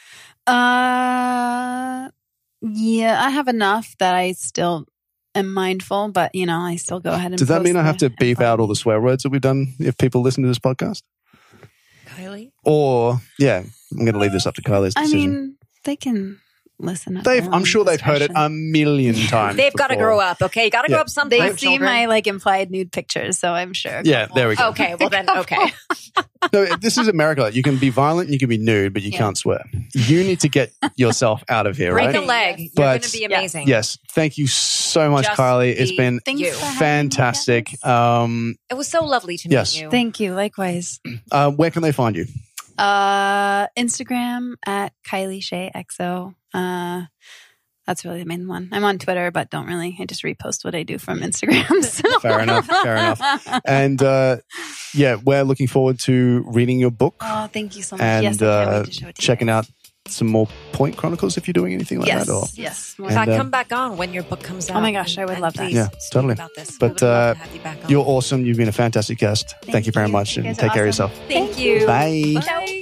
Uh, yeah, I have enough that I still am mindful, but you know, I still go ahead and. Does that post mean I have to the beep info. out all the swear words that we've done if people listen to this podcast? Kylie, Or, yeah, I'm going to leave this up to Kylie's I decision. mean, they can listen. At They've, their I'm own sure they've heard it a discretion. million times. they've got to before. grow up. Okay, you got to Yeah. grow up sometime. They see children. my like implied nude pictures, so I'm sure. a Yeah, couple- there we go. Okay, well then, okay. No, this is America. You can be violent and you can be nude, but you Yeah. can't swear. You need to get yourself out of here, Break right? a leg. You're But- going to be amazing. Yes. Thank you so much, Just Kylie. It's be been Thanks You. for having me, fantastic. guys. Um, It was so lovely to Yes. meet you. Thank you. Likewise. uh, where can they find you? Uh, Instagram at Kylie Shea X O. Uh, that's really the main one. I'm on Twitter, but don't really. I just repost what I do from Instagram. So. Fair enough. Fair enough. And uh, yeah, we're looking forward to reading your book Oh, thank you so much. and yes, I can't uh, wait to show it to you checking guys. out some more Point Chronicles if you're doing anything like Yes, that. Or yes. more In fact, And, uh, come back on when your book comes out. Oh my gosh, I would and love that. please Yeah, speak totally. About this. But, we would love uh, to have you back on. you're awesome. You've been a fantastic guest. Thank, Thank you very you. much You and guys take are care of awesome. yourself. Thank you. Bye. Bye.